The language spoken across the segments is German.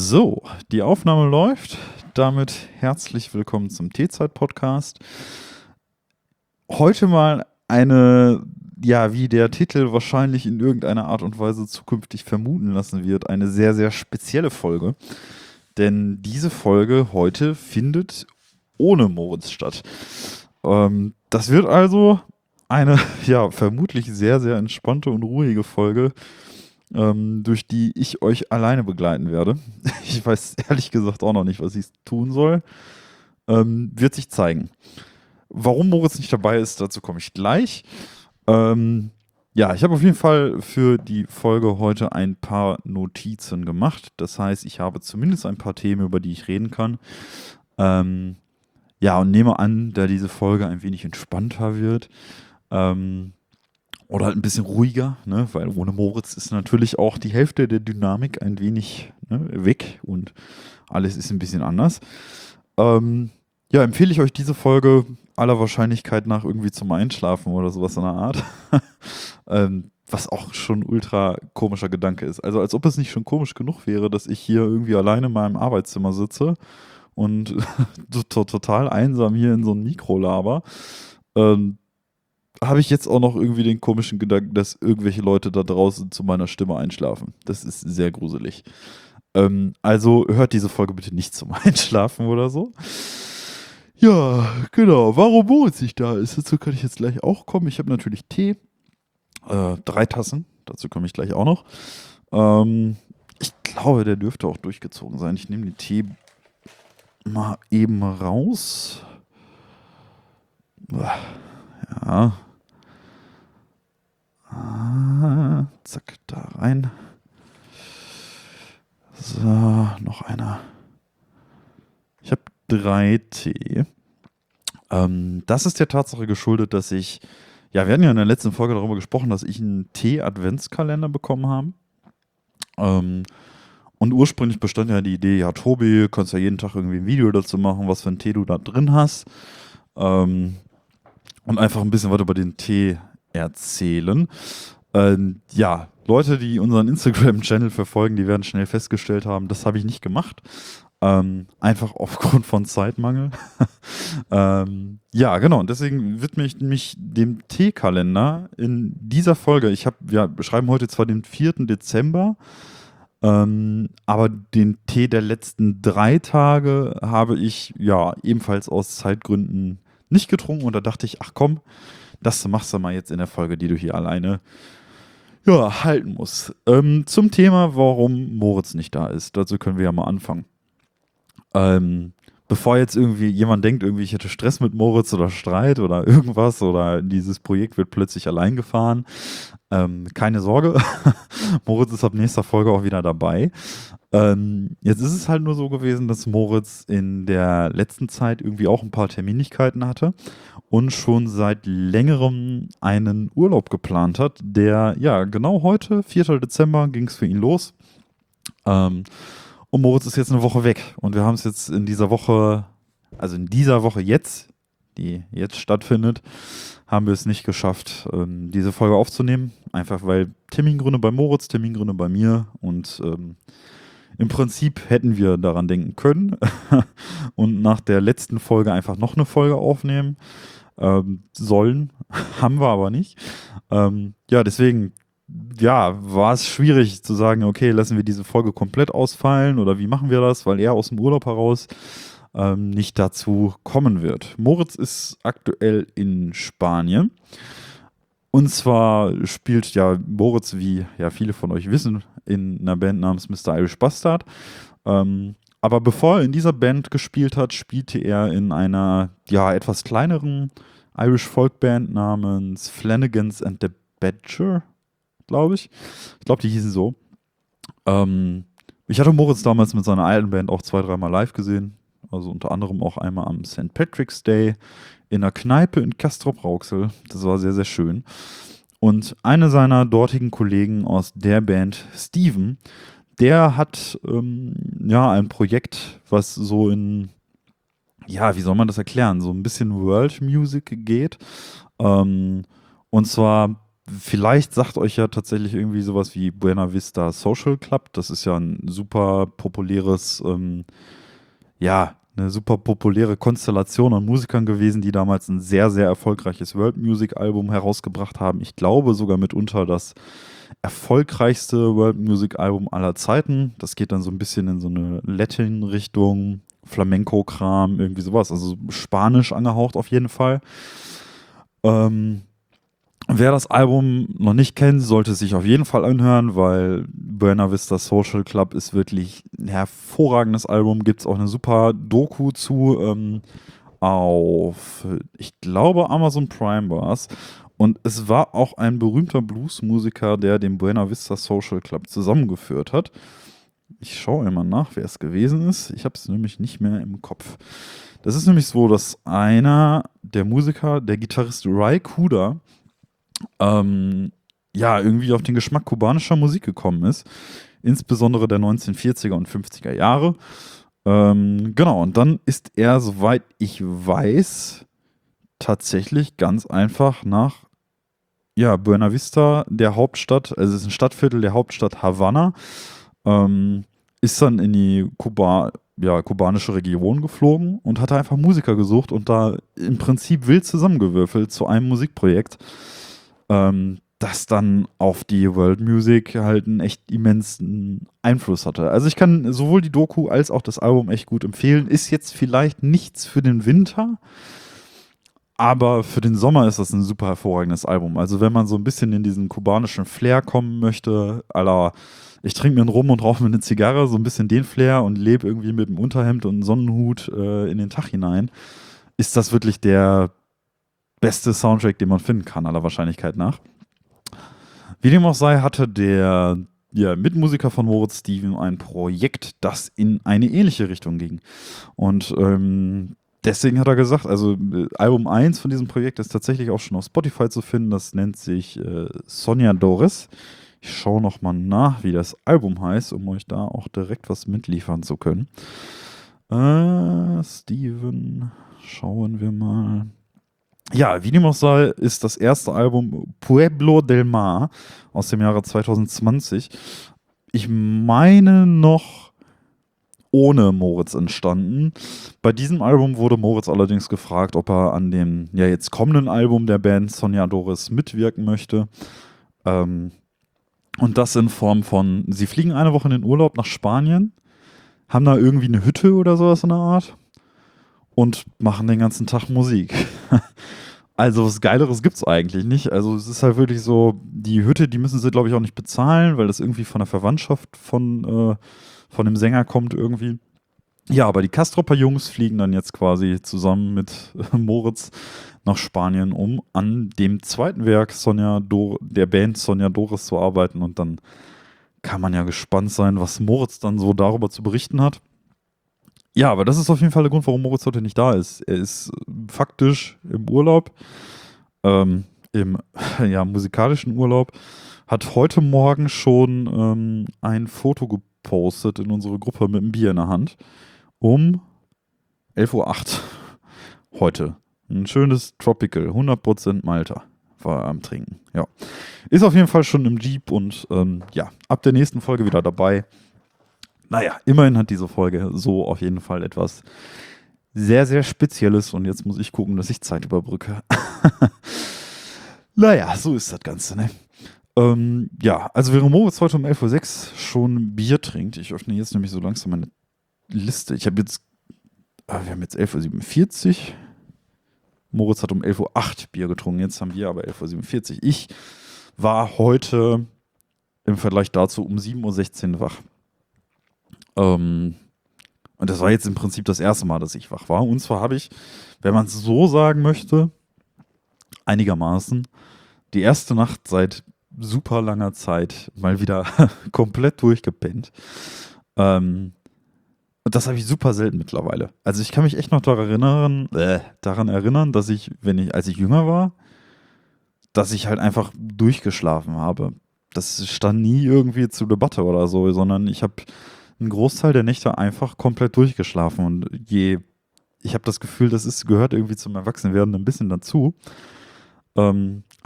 So, die Aufnahme läuft. Damit herzlich willkommen zum Teezeit-Podcast. Heute mal eine, ja, wie der Titel wahrscheinlich in irgendeiner Art und Weise zukünftig vermuten lassen wird, eine sehr, sehr spezielle Folge. Denn diese Folge heute findet ohne Moritz statt. Das wird also eine, ja, vermutlich sehr, sehr entspannte und ruhige Folge, durch die ich euch alleine begleiten werde. Ich weiß ehrlich gesagt auch noch nicht, was ich tun soll. Wird sich zeigen. Warum Moritz nicht dabei ist, dazu komme ich gleich. Ja, ich habe auf jeden Fall für die Folge heute ein paar Notizen gemacht. Das heißt, ich habe zumindest ein paar Themen, über die ich reden kann. Ja, und nehme an, da diese Folge ein wenig entspannter wird, oder halt ein bisschen ruhiger, ne? Weil ohne Moritz ist natürlich auch die Hälfte der Dynamik ein wenig, ne, weg und alles ist ein bisschen anders. Ja, empfehle ich euch diese Folge aller Wahrscheinlichkeit nach irgendwie zum Einschlafen oder sowas in der Art. Was auch schon ein ultra komischer Gedanke ist. Also als ob es nicht schon komisch genug wäre, dass ich hier irgendwie alleine in meinem Arbeitszimmer sitze und total einsam hier in so ein Mikro laber. Habe ich jetzt auch noch irgendwie den komischen Gedanken, dass irgendwelche Leute da draußen zu meiner Stimme einschlafen. Das ist sehr gruselig. Also hört diese Folge bitte nicht zum Einschlafen oder so. Ja, genau. Warum Moritz nicht da ist, dazu kann ich jetzt gleich auch kommen. Ich habe natürlich Tee. 3 Tassen. Dazu komme ich gleich auch noch. Ich glaube, der dürfte auch durchgezogen sein. Ich nehme den Tee mal eben raus. Ja. Zack, da rein. So, noch einer. Ich habe 3 Tee. Das ist der Tatsache geschuldet, dass wir hatten ja in der letzten Folge darüber gesprochen, dass ich einen Tee-Adventskalender bekommen habe. Und ursprünglich bestand ja die Idee, ja, Tobi, kannst ja jeden Tag irgendwie ein Video dazu machen, was für einen Tee du da drin hast. Und einfach ein bisschen was über den Tee erzählen. Ja, Leute, die unseren Instagram-Channel verfolgen, die werden schnell festgestellt haben, das habe ich nicht gemacht. Einfach aufgrund von Zeitmangel. Ja, genau. Und deswegen widme ich mich dem Teekalender in dieser Folge. Wir schreiben heute zwar den 4. Dezember, aber den Tee der letzten 3 Tage habe ich ja ebenfalls aus Zeitgründen nicht getrunken. Und da dachte ich, ach komm, das machst du mal jetzt in der Folge, die du hier alleine halten musst. Zum Thema, warum Moritz nicht da ist. Dazu können wir ja mal anfangen. Bevor jetzt irgendwie jemand denkt, irgendwie ich hätte Stress mit Moritz oder Streit oder irgendwas oder dieses Projekt wird plötzlich allein gefahren. Keine Sorge, Moritz ist ab nächster Folge auch wieder dabei. Jetzt ist es halt nur so gewesen, dass Moritz in der letzten Zeit irgendwie auch ein paar Terminlichkeiten hatte und schon seit längerem einen Urlaub geplant hat, der, ja, genau heute, 4. Dezember, ging es für ihn los. Und Moritz ist jetzt eine Woche weg. Und wir haben es jetzt in dieser Woche jetzt, die jetzt stattfindet, haben wir es nicht geschafft, diese Folge aufzunehmen. Einfach weil Termingründe bei Moritz, Termingründe bei mir und im Prinzip hätten wir daran denken können und nach der letzten Folge einfach noch eine Folge aufnehmen sollen. Haben wir aber nicht. Ja, deswegen war es schwierig zu sagen, okay, lassen wir diese Folge komplett ausfallen oder wie machen wir das, weil er aus dem Urlaub heraus nicht dazu kommen wird. Moritz ist aktuell in Spanien. Und zwar spielt ja Moritz, wie ja viele von euch wissen, in einer Band namens Mr. Irish Bastard. Aber bevor er in dieser Band gespielt hat, spielte er in einer etwas kleineren Irish Folkband namens Flanagans and the Badger, glaube ich. Ich glaube, die hießen so. Ich hatte Moritz damals mit seiner alten Band auch 2, 3 Mal live gesehen. Also unter anderem auch einmal am St. Patrick's Day in einer Kneipe in Castrop-Rauxel. Das war sehr, sehr schön. Und einer seiner dortigen Kollegen aus der Band, Steven, der hat ein Projekt, was so in, wie soll man das erklären, so ein bisschen World Music geht. Und zwar Vielleicht sagt euch ja tatsächlich irgendwie sowas wie Buena Vista Social Club. Das ist ja ein super populäres, ja, eine super populäre Konstellation an Musikern gewesen, die damals ein sehr, sehr erfolgreiches World Music Album herausgebracht haben. Ich glaube sogar mitunter das erfolgreichste World Music Album aller Zeiten. Das geht dann so ein bisschen in so eine Latin-Richtung, Flamenco-Kram, irgendwie sowas. Also Spanisch angehaucht auf jeden Fall. Ähm, Wer das Album noch nicht kennt, sollte es sich auf jeden Fall anhören, weil Buena Vista Social Club ist wirklich ein hervorragendes Album. Gibt es auch eine super Doku zu auf, ich glaube, Amazon Prime war es. Und es war auch ein berühmter Bluesmusiker, der den Buena Vista Social Club zusammengeführt hat. Ich schaue immer nach, wer es gewesen ist. Ich habe es nämlich nicht mehr im Kopf. Das ist nämlich so, dass einer der Musiker, der Gitarrist Ry Cooder, ja, irgendwie auf den Geschmack kubanischer Musik gekommen ist. Insbesondere der 1940er und 50er Jahre. Genau, und dann ist er, soweit ich weiß, tatsächlich ganz einfach nach Buena Vista, der Hauptstadt, also es ist ein Stadtviertel der Hauptstadt Havanna, ist dann in die kubanische Region geflogen und hatte einfach Musiker gesucht und da im Prinzip wild zusammengewürfelt zu einem Musikprojekt, das dann auf die World Music halt einen echt immensen Einfluss hatte. Also ich kann sowohl die Doku als auch das Album echt gut empfehlen. Ist jetzt vielleicht nichts für den Winter, aber für den Sommer ist das ein super hervorragendes Album. Also wenn man so ein bisschen in diesen kubanischen Flair kommen möchte, à la ich trinke mir einen Rum und rauche mir eine Zigarre, so ein bisschen den Flair und lebe irgendwie mit einem Unterhemd und einem Sonnenhut in den Tag hinein, ist das wirklich der beste Soundtrack, den man finden kann, aller Wahrscheinlichkeit nach. Wie dem auch sei, hatte der Mitmusiker von Moritz Steven ein Projekt, das in eine ähnliche Richtung ging. Und deswegen hat er gesagt, also Album 1 von diesem Projekt ist tatsächlich auch schon auf Spotify zu finden. Das nennt sich Soñadores. Ich schaue nochmal nach, wie das Album heißt, um euch da auch direkt was mitliefern zu können. Steven, schauen wir mal. Ja, wie dem auch sei, ist das erste Album Pueblo del Mar aus dem Jahre 2020. Ich meine noch ohne Moritz entstanden. Bei diesem Album wurde Moritz allerdings gefragt, ob er an dem jetzt kommenden Album der Band Soñadores mitwirken möchte. Und das in Form von, sie fliegen eine Woche in den Urlaub nach Spanien, haben da irgendwie eine Hütte oder sowas in der Art und machen den ganzen Tag Musik. Also was Geileres gibt's eigentlich nicht. Also es ist halt wirklich so, die Hütte, die müssen sie, glaube ich, auch nicht bezahlen, weil das irgendwie von der Verwandtschaft von dem Sänger kommt irgendwie. Ja, aber die Kastropper Jungs fliegen dann jetzt quasi zusammen mit Moritz nach Spanien, um an dem zweiten Werk der Band Soñadores zu arbeiten. Und dann kann man ja gespannt sein, was Moritz dann so darüber zu berichten hat. Ja, aber das ist auf jeden Fall der Grund, warum Moritz heute nicht da ist. Er ist faktisch im Urlaub, im musikalischen Urlaub, hat heute Morgen schon ein Foto gepostet in unsere Gruppe mit einem Bier in der Hand um 11:08 Uhr heute. Ein schönes Tropical, 100% Malta war er am Trinken. Ja. Ist auf jeden Fall schon im Jeep und ab der nächsten Folge wieder dabei. Naja, immerhin hat diese Folge so auf jeden Fall etwas sehr, sehr Spezielles und jetzt muss ich gucken, dass ich Zeit überbrücke. Naja, so ist das Ganze, ne? Also während Moritz heute um 11:06 Uhr schon Bier trinkt, ich öffne jetzt nämlich so langsam meine Liste. Wir haben jetzt 11:47 Uhr. Moritz hat um 11:08 Uhr Bier getrunken, jetzt haben wir aber 11:47 Uhr. Ich war heute im Vergleich dazu um 7:16 Uhr wach. Und das war jetzt im Prinzip das erste Mal, dass ich wach war. Und zwar habe ich, wenn man es so sagen möchte, einigermaßen die erste Nacht seit super langer Zeit mal wieder komplett durchgepennt. Und das habe ich super selten mittlerweile. Also ich kann mich echt noch daran erinnern, dass als ich jünger war, dass ich halt einfach durchgeschlafen habe. Das stand nie irgendwie zur Debatte oder so, sondern ich habe einen Großteil der Nächte einfach komplett durchgeschlafen. Und ich habe das Gefühl, gehört irgendwie zum Erwachsenwerden ein bisschen dazu.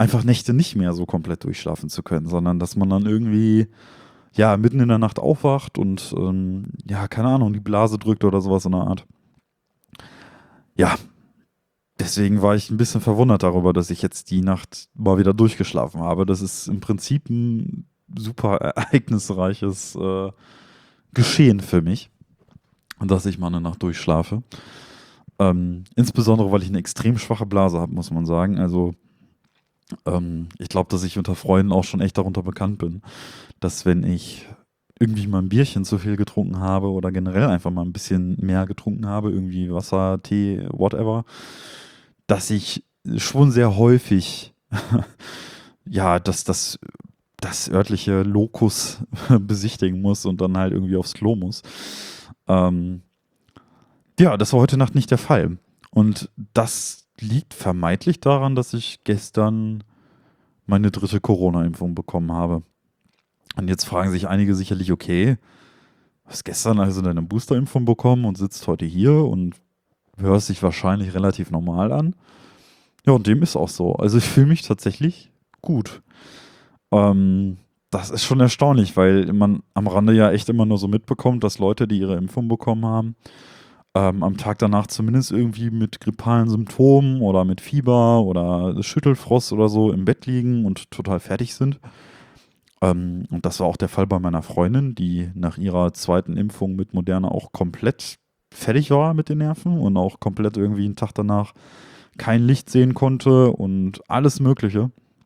einfach Nächte nicht mehr so komplett durchschlafen zu können, sondern dass man dann irgendwie ja mitten in der Nacht aufwacht und ja, keine Ahnung, die Blase drückt oder sowas in der Art. Ja, deswegen war ich ein bisschen verwundert darüber, dass ich jetzt die Nacht mal wieder durchgeschlafen habe. Das ist im Prinzip ein super ereignisreiches Geschehen für mich, dass ich mal eine Nacht durchschlafe. Insbesondere, weil ich eine extrem schwache Blase habe, muss man sagen. Also ich glaube, dass ich unter Freunden auch schon echt darunter bekannt bin, dass wenn ich irgendwie mal ein Bierchen zu viel getrunken habe oder generell einfach mal ein bisschen mehr getrunken habe, irgendwie Wasser, Tee, whatever, dass ich schon sehr häufig ja, das örtliche Lokus besichtigen muss und dann halt irgendwie aufs Klo muss. Ähm, ja, das war heute Nacht nicht der Fall. Und das liegt vermeintlich daran, dass ich gestern meine dritte Corona-Impfung bekommen habe. Und jetzt fragen sich einige sicherlich, okay, du hast gestern also deine Booster-Impfung bekommen und sitzt heute hier und hörst dich wahrscheinlich relativ normal an. Ja, und dem ist auch so. Also ich fühle mich tatsächlich gut. Das ist schon erstaunlich, weil man am Rande ja echt immer nur so mitbekommt, dass Leute, die ihre Impfung bekommen haben, am Tag danach zumindest irgendwie mit grippalen Symptomen oder mit Fieber oder Schüttelfrost oder so im Bett liegen und total fertig sind. Und das war auch der Fall bei meiner Freundin, die nach ihrer zweiten Impfung mit Moderna auch komplett fertig war mit den Nerven und auch komplett irgendwie einen Tag danach kein Licht sehen konnte und alles Mögliche.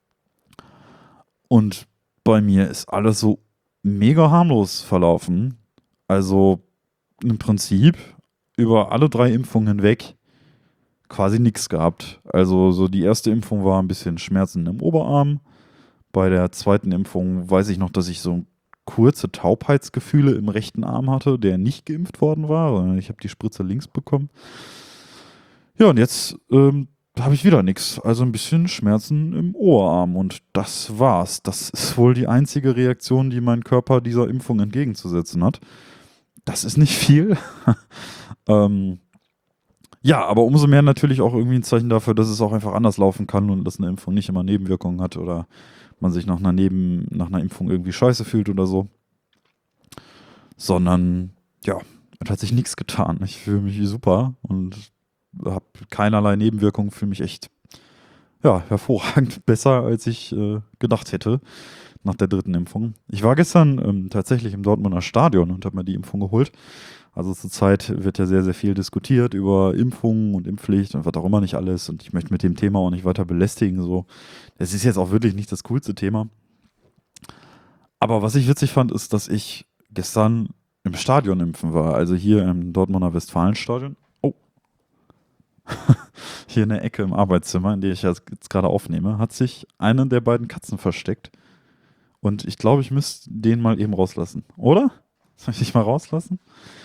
Und bei mir ist alles so mega harmlos verlaufen. Also im Prinzip über alle 3 Impfungen hinweg quasi nichts gehabt. Also so die erste Impfung war ein bisschen Schmerzen im Oberarm. Bei der zweiten Impfung weiß ich noch, dass ich so kurze Taubheitsgefühle im rechten Arm hatte, der nicht geimpft worden war, sondern ich habe die Spritze links bekommen. Ja, und jetzt habe ich wieder nichts. Also ein bisschen Schmerzen im Oberarm und das war's. Das ist wohl die einzige Reaktion, die mein Körper dieser Impfung entgegenzusetzen hat. Das ist nicht viel. ähm, ja, aber umso mehr natürlich auch irgendwie ein Zeichen dafür, dass es auch einfach anders laufen kann und dass eine Impfung nicht immer Nebenwirkungen hat oder man sich nach einer Impfung irgendwie scheiße fühlt oder so. Sondern, ja, es hat sich nichts getan. Ich fühle mich super und habe keinerlei Nebenwirkungen, fühle mich echt, ja, hervorragend besser, als ich gedacht hätte nach der dritten Impfung. Ich war gestern tatsächlich im Dortmunder Stadion und habe mir die Impfung geholt. Also zurzeit wird ja sehr, sehr viel diskutiert über Impfungen und Impfpflicht und was auch immer nicht alles. Und ich möchte mit dem Thema auch nicht weiter belästigen. So. Es ist jetzt auch wirklich nicht das coolste Thema. Aber was ich witzig fand, ist, dass ich gestern im Stadion impfen war. Also hier im Dortmunder Westfalenstadion. Oh. Hier in der Ecke im Arbeitszimmer, in der ich jetzt gerade aufnehme, hat sich eine der beiden Katzen versteckt. Und ich glaube, ich müsste den mal eben rauslassen. Oder? Soll ich dich mal rauslassen?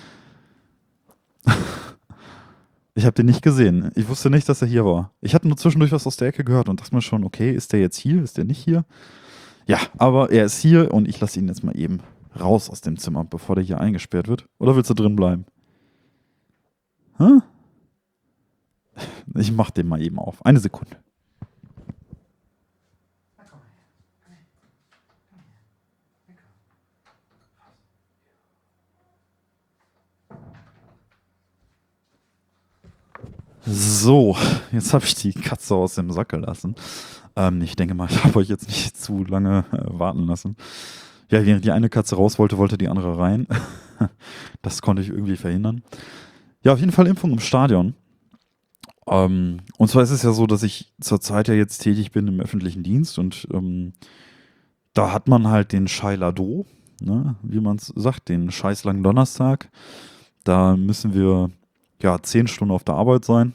Ich habe den nicht gesehen. Ich wusste nicht, dass er hier war. Ich hatte nur zwischendurch was aus der Ecke gehört und dachte mir schon, okay, ist der jetzt hier? Ist der nicht hier? Ja, aber er ist hier und ich lasse ihn jetzt mal eben raus aus dem Zimmer, bevor der hier eingesperrt wird. Oder willst du drin bleiben? Hä? Ich mach den mal eben auf. Eine Sekunde. So, jetzt habe ich die Katze aus dem Sack gelassen. Ich denke mal, ich habe euch jetzt nicht zu lange warten lassen. Ja, während die eine Katze raus wollte, wollte die andere rein. Das konnte ich irgendwie verhindern. Ja, auf jeden Fall Impfung im Stadion. Und zwar ist es ja so, dass ich zurzeit ja jetzt tätig bin im öffentlichen Dienst und da hat man halt den Scheilado, ne, wie man es sagt, den scheißlangen Donnerstag. Da müssen wir ja 10 Stunden auf der Arbeit sein.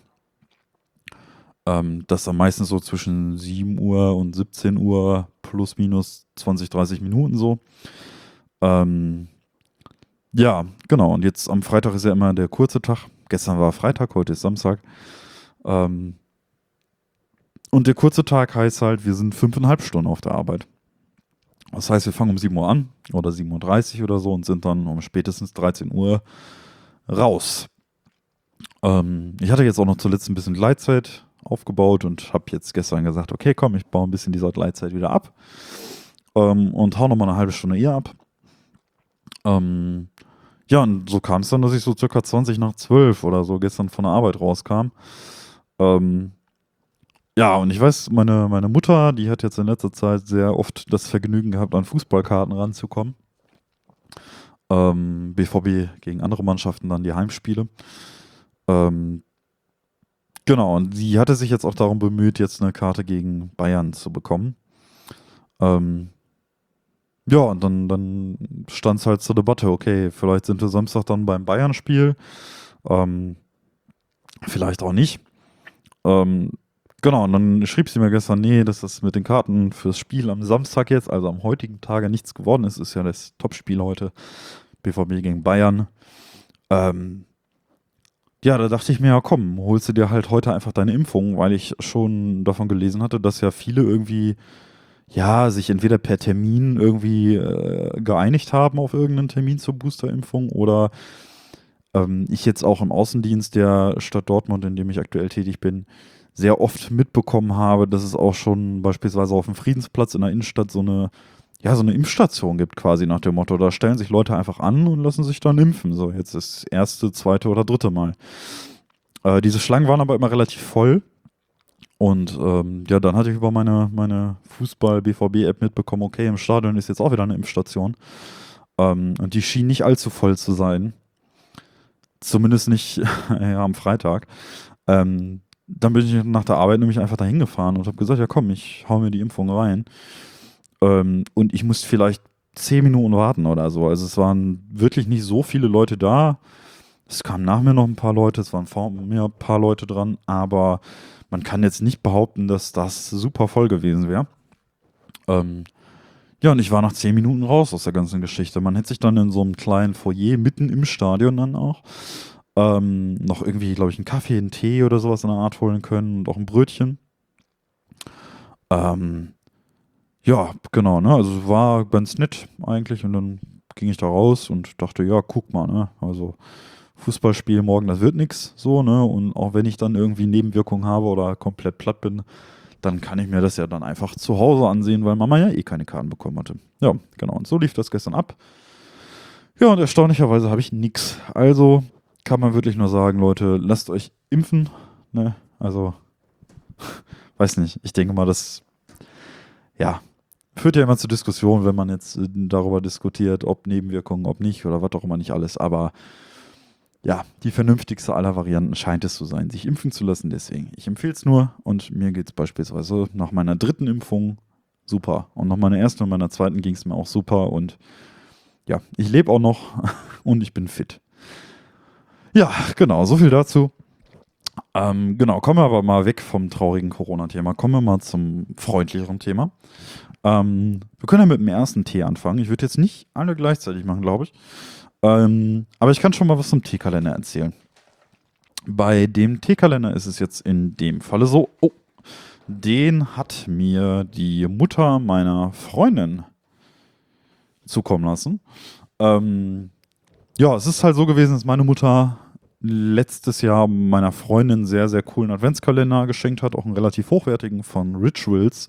Das ist dann meistens so zwischen 7 Uhr und 17 Uhr plus minus 20, 30 Minuten so. Ähm, ja, genau. Und jetzt am Freitag ist ja immer der kurze Tag. Gestern war Freitag, heute ist Samstag. Ähm, und der kurze Tag heißt halt, wir sind 5,5 Stunden auf der Arbeit. Das heißt, wir fangen um 7 Uhr an oder 7:30 Uhr oder so und sind dann um spätestens 13 Uhr raus. Ich hatte jetzt auch noch zuletzt ein bisschen Gleitzeit aufgebaut und habe jetzt gestern gesagt, okay, komm, ich baue ein bisschen dieser Gleitzeit wieder ab und hau nochmal eine halbe Stunde eher ab. Ja, und so kam es dann, dass ich so circa 20 nach 12 oder so gestern von der Arbeit rauskam. Ähm, ja, und ich weiß, meine Mutter, die hat jetzt in letzter Zeit sehr oft das Vergnügen gehabt, an Fußballkarten ranzukommen. BVB gegen andere Mannschaften, dann die Heimspiele. Ähm, genau, und sie hatte sich jetzt auch darum bemüht, jetzt eine Karte gegen Bayern zu bekommen. Ähm, ja, und dann stand es halt zur Debatte, okay, vielleicht sind wir Samstag dann beim Bayern-Spiel, ähm, vielleicht auch nicht. Ähm, genau, und dann schrieb sie mir gestern, nee, dass das mit den Karten fürs Spiel am Samstag jetzt, also am heutigen Tage, nichts geworden ist. Ist ja das Topspiel heute, BVB gegen Bayern. Ähm, ja, da dachte ich mir, ja komm, holst du dir halt heute einfach deine Impfung, weil ich schon davon gelesen hatte, dass ja viele irgendwie, ja, sich entweder per Termin irgendwie geeinigt haben auf irgendeinen Termin zur Boosterimpfung oder ich jetzt auch im Außendienst der Stadt Dortmund, in dem ich aktuell tätig bin, sehr oft mitbekommen habe, dass es auch schon beispielsweise auf dem Friedensplatz in der Innenstadt so eine, ja, so eine Impfstation gibt, quasi nach dem Motto. Da stellen sich Leute einfach an und lassen sich dann impfen. So, jetzt das erste, zweite oder dritte Mal. Diese Schlangen waren aber immer relativ voll. Und ja, dann hatte ich über meine Fußball-BVB-App mitbekommen, okay, im Stadion ist jetzt auch wieder eine Impfstation. Und die schien nicht allzu voll zu sein. Zumindest nicht ja, am Freitag. Dann bin ich nach der Arbeit nämlich einfach dahin gefahren und habe gesagt, ja komm, ich hau mir die Impfung rein. Und ich musste vielleicht 10 Minuten warten oder so. Also es waren wirklich nicht so viele Leute da. Es kamen nach mir noch ein paar Leute, es waren vor mir ein paar Leute dran, aber man kann jetzt nicht behaupten, dass das super voll gewesen wäre. Ja, und ich war nach 10 Minuten raus aus der ganzen Geschichte. Man hätte sich dann in so einem kleinen Foyer mitten im Stadion dann auch noch irgendwie, glaube ich, einen Kaffee, einen Tee oder sowas in der Art holen können und auch ein Brötchen. Ähm, ja, genau, ne? Also es war ganz nett eigentlich und dann ging ich da raus und dachte, ja, guck mal, ne? Also Fußballspiel morgen, das wird nix, so, ne? Und auch wenn ich dann irgendwie Nebenwirkungen habe oder komplett platt bin, dann kann ich mir das ja dann einfach zu Hause ansehen, weil Mama ja eh keine Karten bekommen hatte. Ja, genau. Und so lief das gestern ab. Ja, und erstaunlicherweise habe ich nix. Also kann man wirklich nur sagen, Leute, lasst euch impfen, ne? Also, weiß nicht. Ich denke mal, das, ja, führt ja immer zu Diskussionen, wenn man jetzt darüber diskutiert, ob Nebenwirkungen, ob nicht oder was auch immer nicht alles. Aber ja, die vernünftigste aller Varianten scheint es zu sein, sich impfen zu lassen. Deswegen, ich empfehle es nur und mir geht es beispielsweise nach meiner dritten Impfung super. Und nach meiner ersten und meiner zweiten ging es mir auch super. Und ja, ich lebe auch noch und ich bin fit. Ja, genau, so viel dazu. Genau, kommen wir aber mal weg vom traurigen Corona-Thema. Kommen wir mal zum freundlicheren Thema. Wir können ja mit dem ersten Tee anfangen. Ich würde jetzt nicht alle gleichzeitig machen, glaube ich. Aber ich kann schon mal was zum Teekalender erzählen. Bei dem Teekalender ist es jetzt in dem Falle so, oh, den hat mir die Mutter meiner Freundin zukommen lassen. Ja, es ist halt so gewesen, dass meine Mutter letztes Jahr meiner Freundin einen sehr, sehr coolen Adventskalender geschenkt hat, auch einen relativ hochwertigen von Rituals.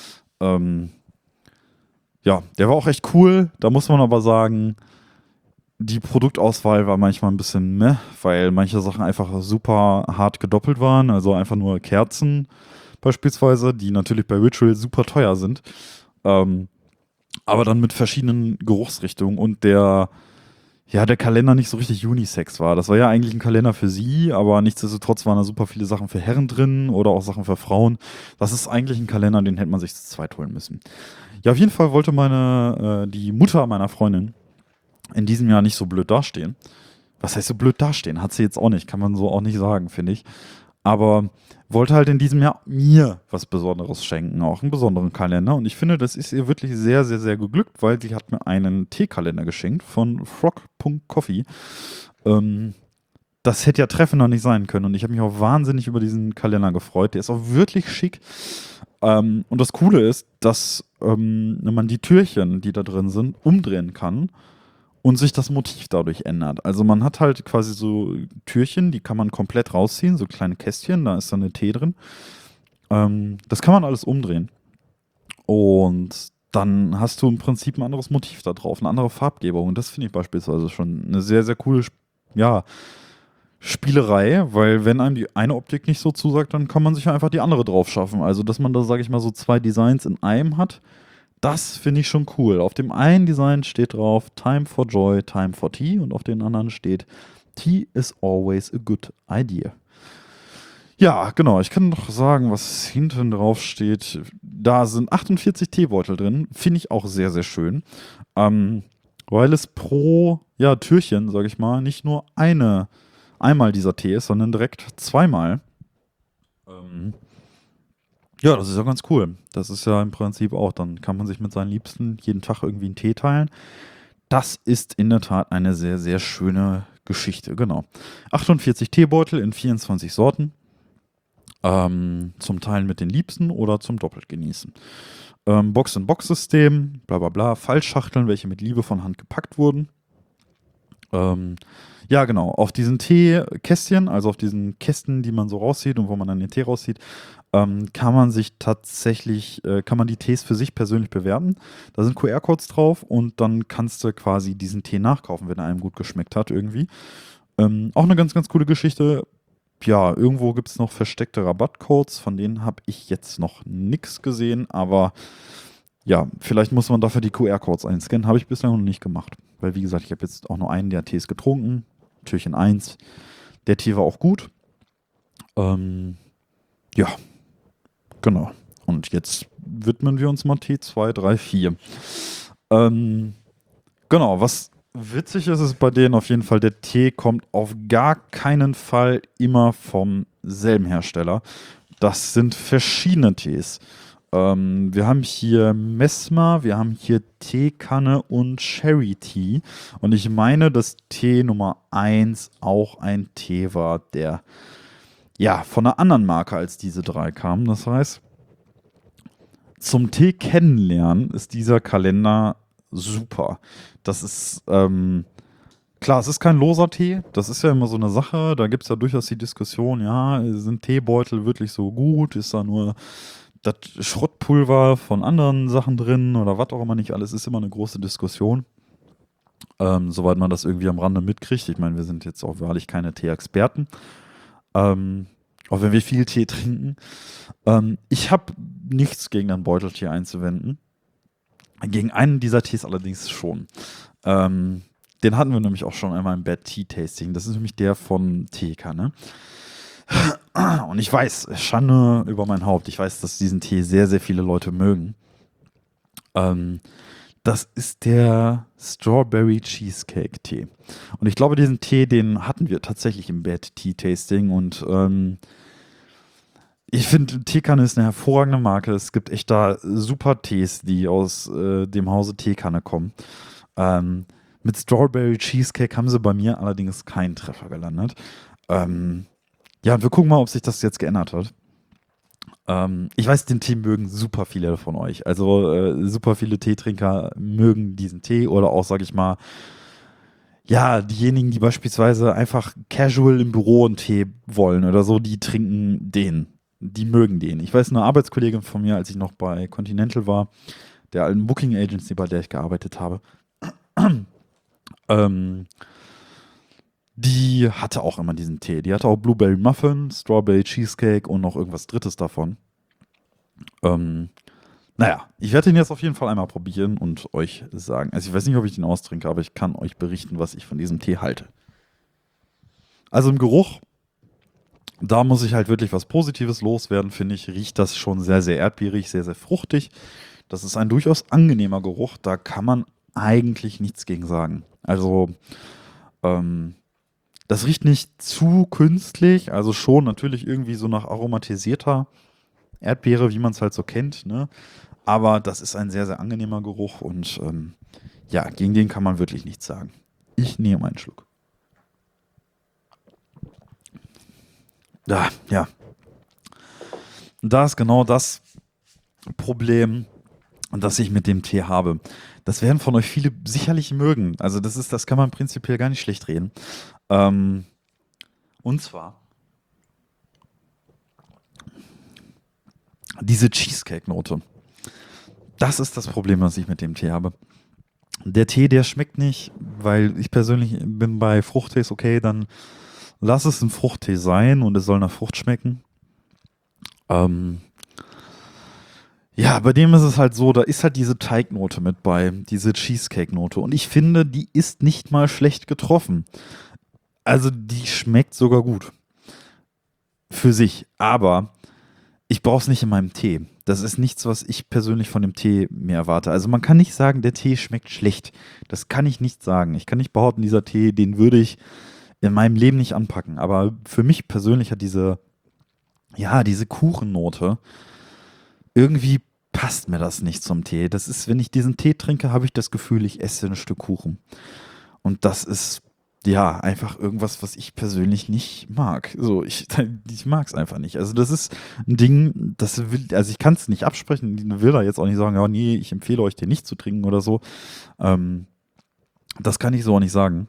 Ja, der war auch echt cool. Da muss man aber sagen, die Produktauswahl war manchmal ein bisschen meh, weil manche Sachen einfach super hart gedoppelt waren. Also einfach nur Kerzen beispielsweise, die natürlich bei Ritual super teuer sind. Aber dann mit verschiedenen Geruchsrichtungen und der Kalender nicht so richtig Unisex war. Das war ja eigentlich ein Kalender für sie, aber nichtsdestotrotz waren da super viele Sachen für Herren drin oder auch Sachen für Frauen. Das ist eigentlich ein Kalender, den hätte man sich zu zweit holen müssen. Ja, auf jeden Fall wollte die Mutter meiner Freundin in diesem Jahr nicht so blöd dastehen. Was heißt so blöd dastehen? Hat sie jetzt auch nicht, kann man so auch nicht sagen, finde ich. Aber wollte halt in diesem Jahr mir was Besonderes schenken, auch einen besonderen Kalender. Und ich finde, das ist ihr wirklich sehr, sehr, sehr geglückt, weil sie hat mir einen Teekalender geschenkt von frog.coffee. Das hätte ja treffender nicht sein können. Und ich habe mich auch wahnsinnig über diesen Kalender gefreut. Der ist auch wirklich schick. Und das Coole ist, dass man die Türchen, die da drin sind, umdrehen kann. und sich das Motiv dadurch ändert. Also man hat halt quasi so Türchen, die kann man komplett rausziehen, so kleine Kästchen, da ist dann eine Tee drin. Das kann man alles umdrehen. Und dann hast du im Prinzip ein anderes Motiv da drauf, eine andere Farbgebung. Und das finde ich beispielsweise schon eine sehr, sehr coole, ja, Spielerei, weil wenn einem die eine Optik nicht so zusagt, dann kann man sich ja einfach die andere drauf schaffen. Also, dass man da, sage ich mal, so zwei Designs in einem hat, das finde ich schon cool. Auf dem einen Design steht drauf Time for Joy, Time for Tea und auf den anderen steht Tea is always a good idea. Ja, genau. Ich kann noch sagen, was hinten drauf steht. Da sind 48 Teebeutel drin. Finde ich auch sehr, sehr schön. Ähm, weil es pro ja, Türchen, sage ich mal, nicht nur einmal dieser Tee ist, sondern direkt zweimal. Ähm, ja, das ist ja ganz cool. Das ist ja im Prinzip auch, dann kann man sich mit seinen Liebsten jeden Tag irgendwie einen Tee teilen. Das ist in der Tat eine sehr, sehr schöne Geschichte, genau. 48 Teebeutel in 24 Sorten. Zum Teilen mit den Liebsten oder zum doppelt genießen. Box-in-Box-System, bla bla bla, Fallschachteln, welche mit Liebe von Hand gepackt wurden. Ja, genau, auf diesen Teekästchen, also auf diesen Kästen, die man so rauszieht und wo man dann den Tee rauszieht, kann man sich tatsächlich, kann man die Tees für sich persönlich bewerten. Da sind QR-Codes drauf und dann kannst du quasi diesen Tee nachkaufen, wenn er einem gut geschmeckt hat irgendwie. Auch eine ganz, ganz coole Geschichte. Ja, irgendwo gibt es noch versteckte Rabattcodes, von denen habe ich jetzt noch nichts gesehen, aber ja, vielleicht muss man dafür die QR-Codes einscannen, habe ich bislang noch nicht gemacht. Weil wie gesagt, ich habe jetzt auch nur einen der Tees getrunken, Türchen 1. Der Tee war auch gut. Ja, genau. Und jetzt widmen wir uns mal Tee 2, 3, 4. Genau, was witzig ist, ist bei denen auf jeden Fall, der Tee kommt auf gar keinen Fall immer vom selben Hersteller. Das sind verschiedene Tees. Wir haben hier Mesmer, wir haben hier Teekanne und Cherry Tea. Und ich meine, dass Tee Nummer 1 auch ein Tee war, der ja von einer anderen Marke als diese drei kam. Das heißt, zum Tee kennenlernen ist dieser Kalender super. Das ist, klar, es ist kein loser Tee. Das ist ja immer so eine Sache. Da gibt es ja durchaus die Diskussion, ja, sind Teebeutel wirklich so gut? Ist da nur das Schrottpulver von anderen Sachen drin oder was auch immer nicht alles? Ist immer eine große Diskussion. Soweit man das irgendwie am Rande mitkriegt. Ich meine, wir sind jetzt auch wahrlich keine Tee-Experten. Auch wenn wir viel Tee trinken. Ich habe nichts gegen einen Beuteltee einzuwenden. Gegen einen dieser Tees allerdings schon. Den hatten wir nämlich auch schon einmal im Bad Tea Tasting. Das ist nämlich der von Teekanne. Und ich weiß, Schande über mein Haupt, ich weiß, dass diesen Tee sehr, sehr viele Leute mögen. Das ist der Strawberry Cheesecake Tee. Und ich glaube, diesen Tee, den hatten wir tatsächlich im Bad Tea Tasting. Und ich finde, Teekanne ist eine hervorragende Marke. Es gibt echt da super Tees, die aus dem Hause Teekanne kommen. Mit Strawberry Cheesecake haben sie bei mir allerdings keinen Treffer gelandet. Ja, und wir gucken mal, ob sich das jetzt geändert hat. Ich weiß, den Tee mögen super viele von euch. Also super viele Teetrinker mögen diesen Tee oder auch, sag ich mal, ja, diejenigen, die beispielsweise einfach casual im Büro einen Tee wollen oder so, die trinken den. Die mögen den. Ich weiß, eine Arbeitskollegin von mir, als ich noch bei Continental war, der alten Booking Agency, bei der ich gearbeitet habe, die hatte auch immer diesen Tee. Die hatte auch Blueberry Muffin, Strawberry Cheesecake und noch irgendwas Drittes davon. Naja, ich werde den jetzt auf jeden Fall einmal probieren und euch sagen. Also ich weiß nicht, ob ich den austrinke, aber ich kann euch berichten, was ich von diesem Tee halte. Also im Geruch, da muss ich halt wirklich was Positives loswerden, finde ich. Riecht das schon sehr, sehr erdbeerig, sehr, sehr fruchtig. Das ist ein durchaus angenehmer Geruch. Da kann man eigentlich nichts gegen sagen. Also, das riecht nicht zu künstlich. Also schon natürlich irgendwie so nach aromatisierter Erdbeere, wie man es halt so kennt. Ne? Aber das ist ein sehr, sehr angenehmer Geruch. Und ja, gegen den kann man wirklich nichts sagen. Ich nehme einen Schluck. Ja. Da ist genau das Problem, und das ich mit dem Tee habe. Das werden von euch viele sicherlich mögen. Also das kann man prinzipiell gar nicht schlecht reden. Ähm, und zwar diese Cheesecake-Note. Das ist das Problem, was ich mit dem Tee habe. Der Tee, der schmeckt nicht, weil ich persönlich bin bei Fruchttees, okay, dann lass es ein Fruchttee sein und es soll nach Frucht schmecken. Ähm, ja, bei dem ist es halt so, da ist halt diese Teignote mit bei, diese Cheesecake-Note. Und ich finde, die ist nicht mal schlecht getroffen. Also die schmeckt sogar gut für sich, aber ich brauche es nicht in meinem Tee. Das ist nichts, was ich persönlich von dem Tee mir erwarte. Also man kann nicht sagen, der Tee schmeckt schlecht. Das kann ich nicht sagen. Ich kann nicht behaupten, dieser Tee, den würde ich in meinem Leben nicht anpacken. Aber für mich persönlich hat diese Kuchennote, irgendwie passt mir das nicht zum Tee. Das ist, wenn ich diesen Tee trinke, habe ich das Gefühl, ich esse ein Stück Kuchen. Und das ist ja einfach irgendwas, was ich persönlich nicht mag. So, ich mag es einfach nicht. Also das ist ein Ding, also ich kann es nicht absprechen, ich will da jetzt auch nicht sagen, ja, nee, ich empfehle euch den nicht zu trinken oder so. Ähm, Das kann ich so auch nicht sagen.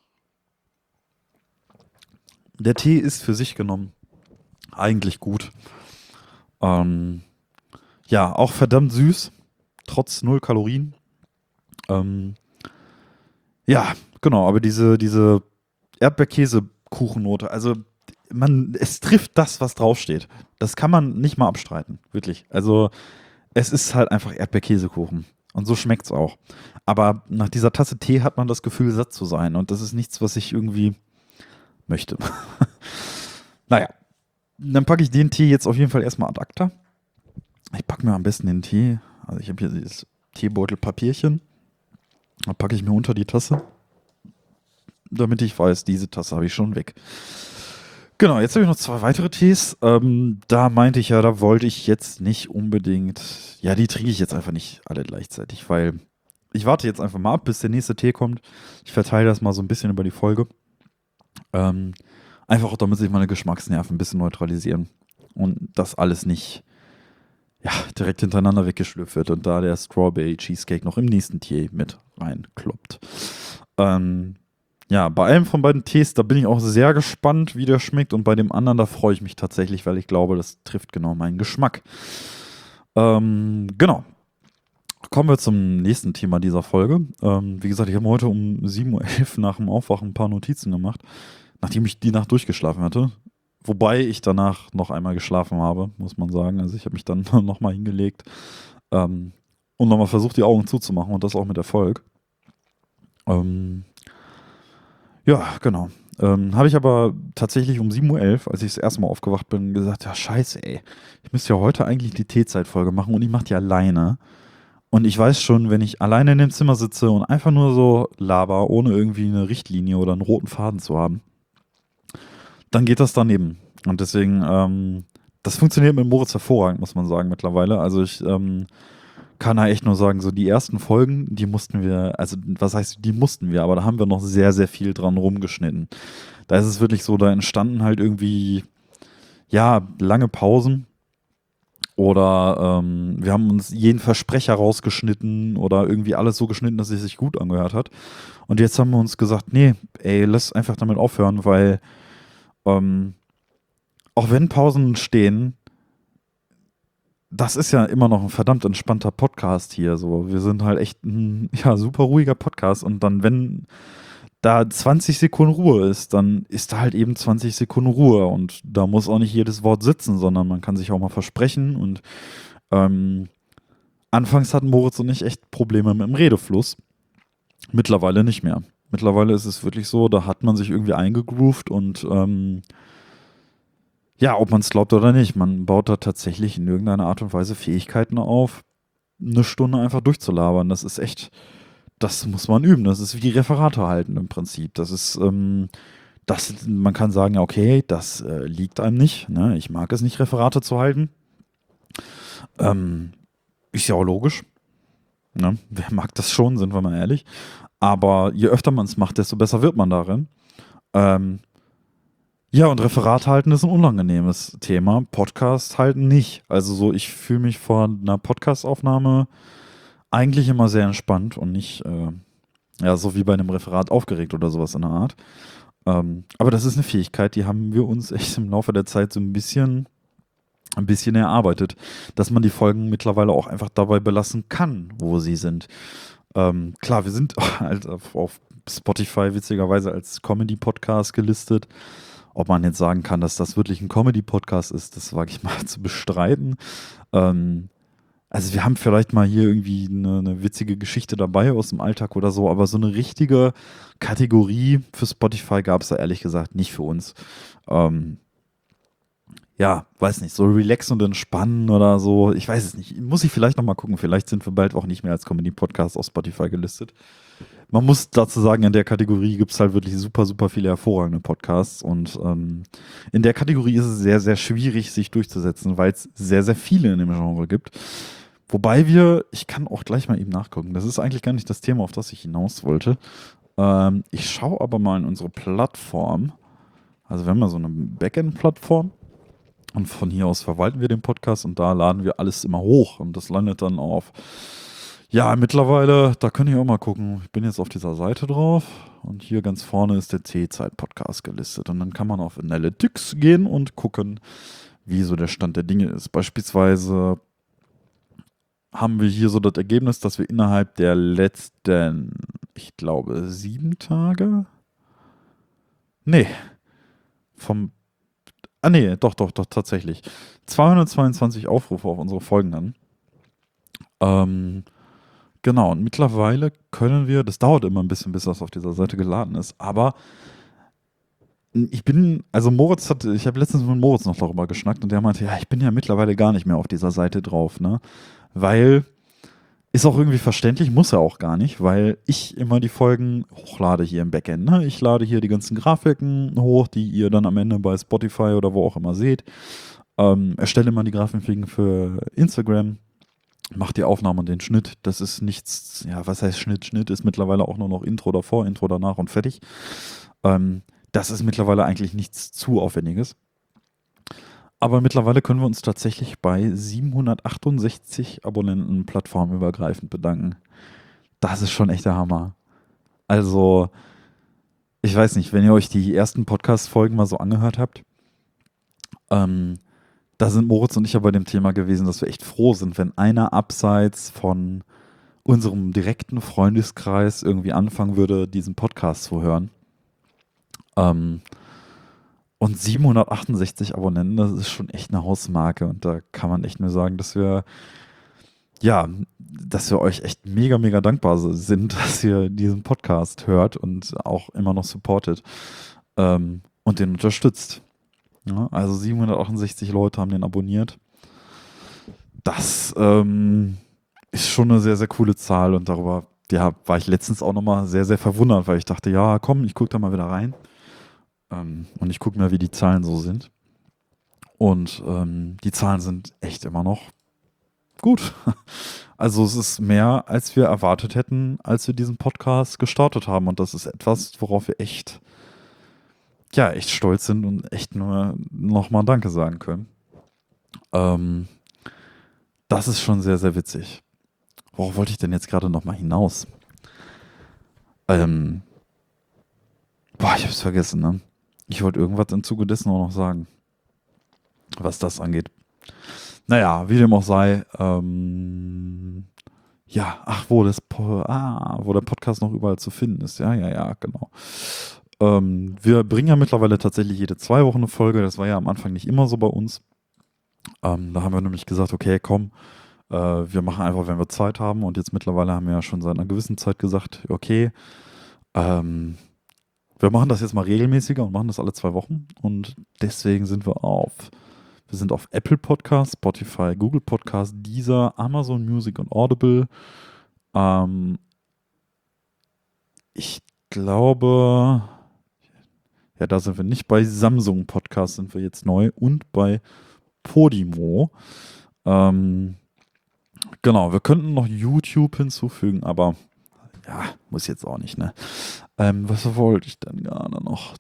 Der Tee ist für sich genommen eigentlich gut. Ähm, ja, auch verdammt süß, trotz 0 Kalorien. Ähm, ja, genau, aber diese Erdbeerkäse-Kuchennote, also es trifft das, was draufsteht. Das kann man nicht mal abstreiten, wirklich. Also es ist halt einfach Erdbeerkäsekuchen. Und so schmeckt's auch. Aber nach dieser Tasse Tee hat man das Gefühl, satt zu sein. Und das ist nichts, was ich irgendwie möchte. Naja, dann packe ich den Tee jetzt auf jeden Fall erstmal ad acta. Ich packe mir am besten den Tee. Also ich habe hier dieses Teebeutelpapierchen. Da packe ich mir unter die Tasse, damit ich weiß, diese Tasse habe ich schon weg. Genau, jetzt habe ich noch 2 weitere Tees. Da meinte ich ja, da wollte ich jetzt nicht unbedingt. Ja, die trinke ich jetzt einfach nicht alle gleichzeitig, weil ich warte jetzt einfach mal ab, bis der nächste Tee kommt. Ich verteile das mal so ein bisschen über die Folge. Ähm, Einfach auch, damit sich meine Geschmacksnerven ein bisschen neutralisieren. Und das alles nicht ja, direkt hintereinander weggeschlürft wird und da der Strawberry Cheesecake noch im nächsten Tee mit reinkloppt. Ähm, ja, bei einem von beiden Tees, da bin ich auch sehr gespannt, wie der schmeckt. Und bei dem anderen, da freue ich mich tatsächlich, weil ich glaube, das trifft genau meinen Geschmack. Genau. Kommen wir zum nächsten Thema dieser Folge. Wie gesagt, ich habe heute um 7:11 Uhr nach dem Aufwachen ein paar Notizen gemacht, nachdem ich die Nacht durchgeschlafen hatte. Wobei ich danach noch einmal geschlafen habe, muss man sagen. Also ich habe mich dann nochmal hingelegt und nochmal versucht, die Augen zuzumachen und das auch mit Erfolg. Ja, genau. Habe ich aber tatsächlich um 7:11 Uhr, als ich das erste Mal aufgewacht bin, gesagt, ja scheiße, ey, ich müsste ja heute eigentlich die Teezeitfolge machen und ich mache die alleine. Und ich weiß schon, wenn ich alleine in dem Zimmer sitze und einfach nur so laber, ohne irgendwie eine Richtlinie oder einen roten Faden zu haben, dann geht das daneben. Und deswegen, das funktioniert mit Moritz hervorragend, muss man sagen, mittlerweile. Also ich kann da echt nur sagen, so die ersten Folgen, die mussten wir, also was heißt, die mussten wir, aber da haben wir noch sehr, sehr viel dran rumgeschnitten. Da ist es wirklich so, da entstanden halt irgendwie, ja, lange Pausen oder wir haben uns jeden Versprecher rausgeschnitten oder irgendwie alles so geschnitten, dass es sich gut angehört hat. Und jetzt haben wir uns gesagt, nee, ey, lass einfach damit aufhören, weil ähm, auch wenn Pausen stehen, das ist ja immer noch ein verdammt entspannter Podcast hier. So, wir sind halt echt ein ja, super ruhiger Podcast. Und dann, wenn da 20 Sekunden Ruhe ist, dann ist da halt eben 20 Sekunden Ruhe. Und da muss auch nicht jedes Wort sitzen, sondern man kann sich auch mal versprechen. Und ähm, anfangs hatten Moritz und ich echt Probleme mit dem Redefluss. Mittlerweile nicht mehr. Mittlerweile ist es wirklich so, da hat man sich irgendwie eingegroovt und ja, ob man es glaubt oder nicht, man baut da tatsächlich in irgendeiner Art und Weise Fähigkeiten auf, eine Stunde einfach durchzulabern. Das ist echt, das muss man üben. Das ist wie Referate halten im Prinzip. Man kann sagen, ja, okay, das liegt einem nicht. Ne? Ich mag es nicht, Referate zu halten. Ist ja auch logisch. Ne? Wer mag das schon, sind wir mal ehrlich. Aber je öfter man es macht, desto besser wird man darin. Ähm, Ja, und Referat halten ist ein unangenehmes Thema. Podcast halten nicht. Also so, ich fühle mich vor einer Podcastaufnahme Eigentlich immer sehr entspannt und nicht, ja, so wie bei einem Referat aufgeregt oder sowas in der Art. Aber das ist eine Fähigkeit, die haben wir uns echt im Laufe der Zeit so ein bisschen erarbeitet, dass man die Folgen mittlerweile auch einfach dabei belassen kann, wo sie sind. Klar, wir sind halt auf Spotify witzigerweise als Comedy-Podcast gelistet. Ob man jetzt sagen kann, dass das wirklich ein Comedy-Podcast ist, das wage ich mal zu bestreiten. Ähm, also wir haben vielleicht mal hier irgendwie eine witzige Geschichte dabei aus dem Alltag oder so, aber so eine richtige Kategorie für Spotify gab es da ehrlich gesagt nicht für uns. Ähm, ja, weiß nicht, so relaxen und entspannen oder so. Ich weiß es nicht. Muss ich vielleicht noch mal gucken. Vielleicht sind wir bald auch nicht mehr als Comedy-Podcast auf Spotify gelistet. Man muss dazu sagen, in der Kategorie gibt es halt wirklich super, super viele hervorragende Podcasts. Und in der Kategorie ist es sehr, sehr schwierig, sich durchzusetzen, weil es sehr, sehr viele in dem Genre gibt. Wobei ich kann auch gleich mal eben nachgucken. Das ist eigentlich gar nicht das Thema, auf das ich hinaus wollte. Ich schaue aber mal in unsere Plattform. Also wir haben ja so eine Backend-Plattform. Und von hier aus verwalten wir den Podcast und da laden wir alles immer hoch. Und das landet dann auf, ja, mittlerweile, da könnt ihr auch mal gucken. Ich bin jetzt auf dieser Seite drauf und hier ganz vorne ist der T-Zeit-Podcast gelistet. Und dann kann man auf Analytics gehen und gucken, wie so der Stand der Dinge ist. Beispielsweise haben wir hier so das Ergebnis, dass wir innerhalb der letzten, ich glaube, 7 Tage? Nee, vom nee, doch, tatsächlich. 222 Aufrufe auf unsere Folgen dann. Ähm, genau, und mittlerweile können wir, das dauert immer ein bisschen, bis das auf dieser Seite geladen ist, aber also ich habe letztens mit Moritz noch darüber geschnackt und der meinte, ja, ich bin ja mittlerweile gar nicht mehr auf dieser Seite drauf, ne? Weil, ist auch irgendwie verständlich, muss er auch gar nicht, weil ich immer die Folgen hochlade hier im Backend, ne? Ich lade hier die ganzen Grafiken hoch, die ihr dann am Ende bei Spotify oder wo auch immer seht. Erstelle mal die Grafiken für Instagram, mache die Aufnahme und den Schnitt. Das ist nichts, ja, was heißt Schnitt? Schnitt ist mittlerweile auch nur noch Intro davor, Intro danach und fertig. Das ist mittlerweile eigentlich nichts zu Aufwendiges. Aber mittlerweile können wir uns tatsächlich bei 768 Abonnenten plattformübergreifend bedanken. Das ist schon echt der Hammer. Also, ich weiß nicht, wenn ihr euch die ersten Podcast-Folgen mal so angehört habt, da sind Moritz und ich ja bei dem Thema gewesen, dass wir echt froh sind, wenn einer abseits von unserem direkten Freundeskreis irgendwie anfangen würde, diesen Podcast zu hören. Und 768 Abonnenten, das ist schon echt eine Hausmarke. Und da kann man echt nur sagen, dass wir euch echt mega, mega dankbar sind, dass ihr diesen Podcast hört und auch immer noch supportet und den unterstützt. Ja, also 768 Leute haben den abonniert. Das ist schon eine sehr, sehr coole Zahl und darüber war ich letztens auch nochmal sehr, sehr verwundert, weil ich dachte, ja, komm, ich gucke da mal wieder rein. Und ich gucke mir, wie die Zahlen so sind. Und die Zahlen sind echt immer noch gut. Also es ist mehr, als wir erwartet hätten, als wir diesen Podcast gestartet haben. Und das ist etwas, worauf wir echt stolz sind und echt nur nochmal Danke sagen können. Das ist schon sehr, sehr witzig. Worauf wollte ich denn jetzt gerade nochmal hinaus? Ich habe es vergessen, ne? Ich wollte irgendwas im Zuge dessen auch noch sagen, was das angeht. Naja, wie dem auch sei, wo der Podcast noch überall zu finden ist. Ja, genau. Wir bringen ja mittlerweile tatsächlich jede 2 Wochen eine Folge. Das war ja am Anfang nicht immer so bei uns. Da haben wir nämlich gesagt, okay, komm, wir machen einfach, wenn wir Zeit haben. Und jetzt mittlerweile haben wir ja schon seit einer gewissen Zeit gesagt, okay, wir machen das jetzt mal regelmäßiger und machen das alle 2 Wochen. Und deswegen sind wir auf Apple Podcasts, Spotify, Google Podcasts, Deezer, Amazon Music und Audible. Ich glaube, ja, da sind wir nicht. Bei Samsung Podcast sind wir jetzt neu und bei Podimo. Genau, wir könnten noch YouTube hinzufügen, aber ja, muss jetzt auch nicht, ne? Was wollte ich dann gerade noch?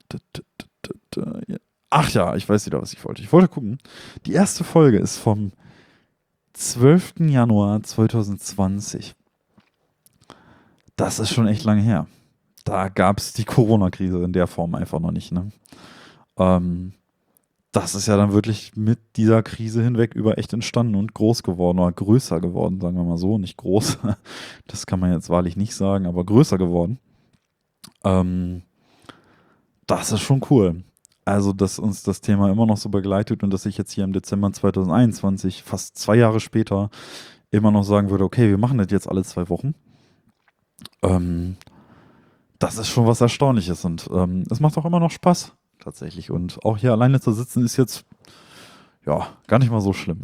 Ach ja, ich weiß wieder, was ich wollte. Ich wollte gucken. Die erste Folge ist vom 12. Januar 2020. das ist schon echt lange her. Da gab es die Corona-Krise in der Form einfach noch nicht. Ne? Ähm, Das ist ja dann wirklich mit dieser Krise hinweg über echt entstanden und groß geworden oder größer geworden, sagen wir mal so. Nicht groß, das kann man jetzt wahrlich nicht sagen, aber größer geworden. Ähm, Das ist schon cool. Also, dass uns das Thema immer noch so begleitet und dass ich jetzt hier im Dezember 2021, fast 2 Jahre später, immer noch sagen würde, okay, wir machen das jetzt alle 2 Wochen. Ähm, Das ist schon was Erstaunliches und es macht auch immer noch Spaß, tatsächlich. Und auch hier alleine zu sitzen ist jetzt, ja, gar nicht mal so schlimm.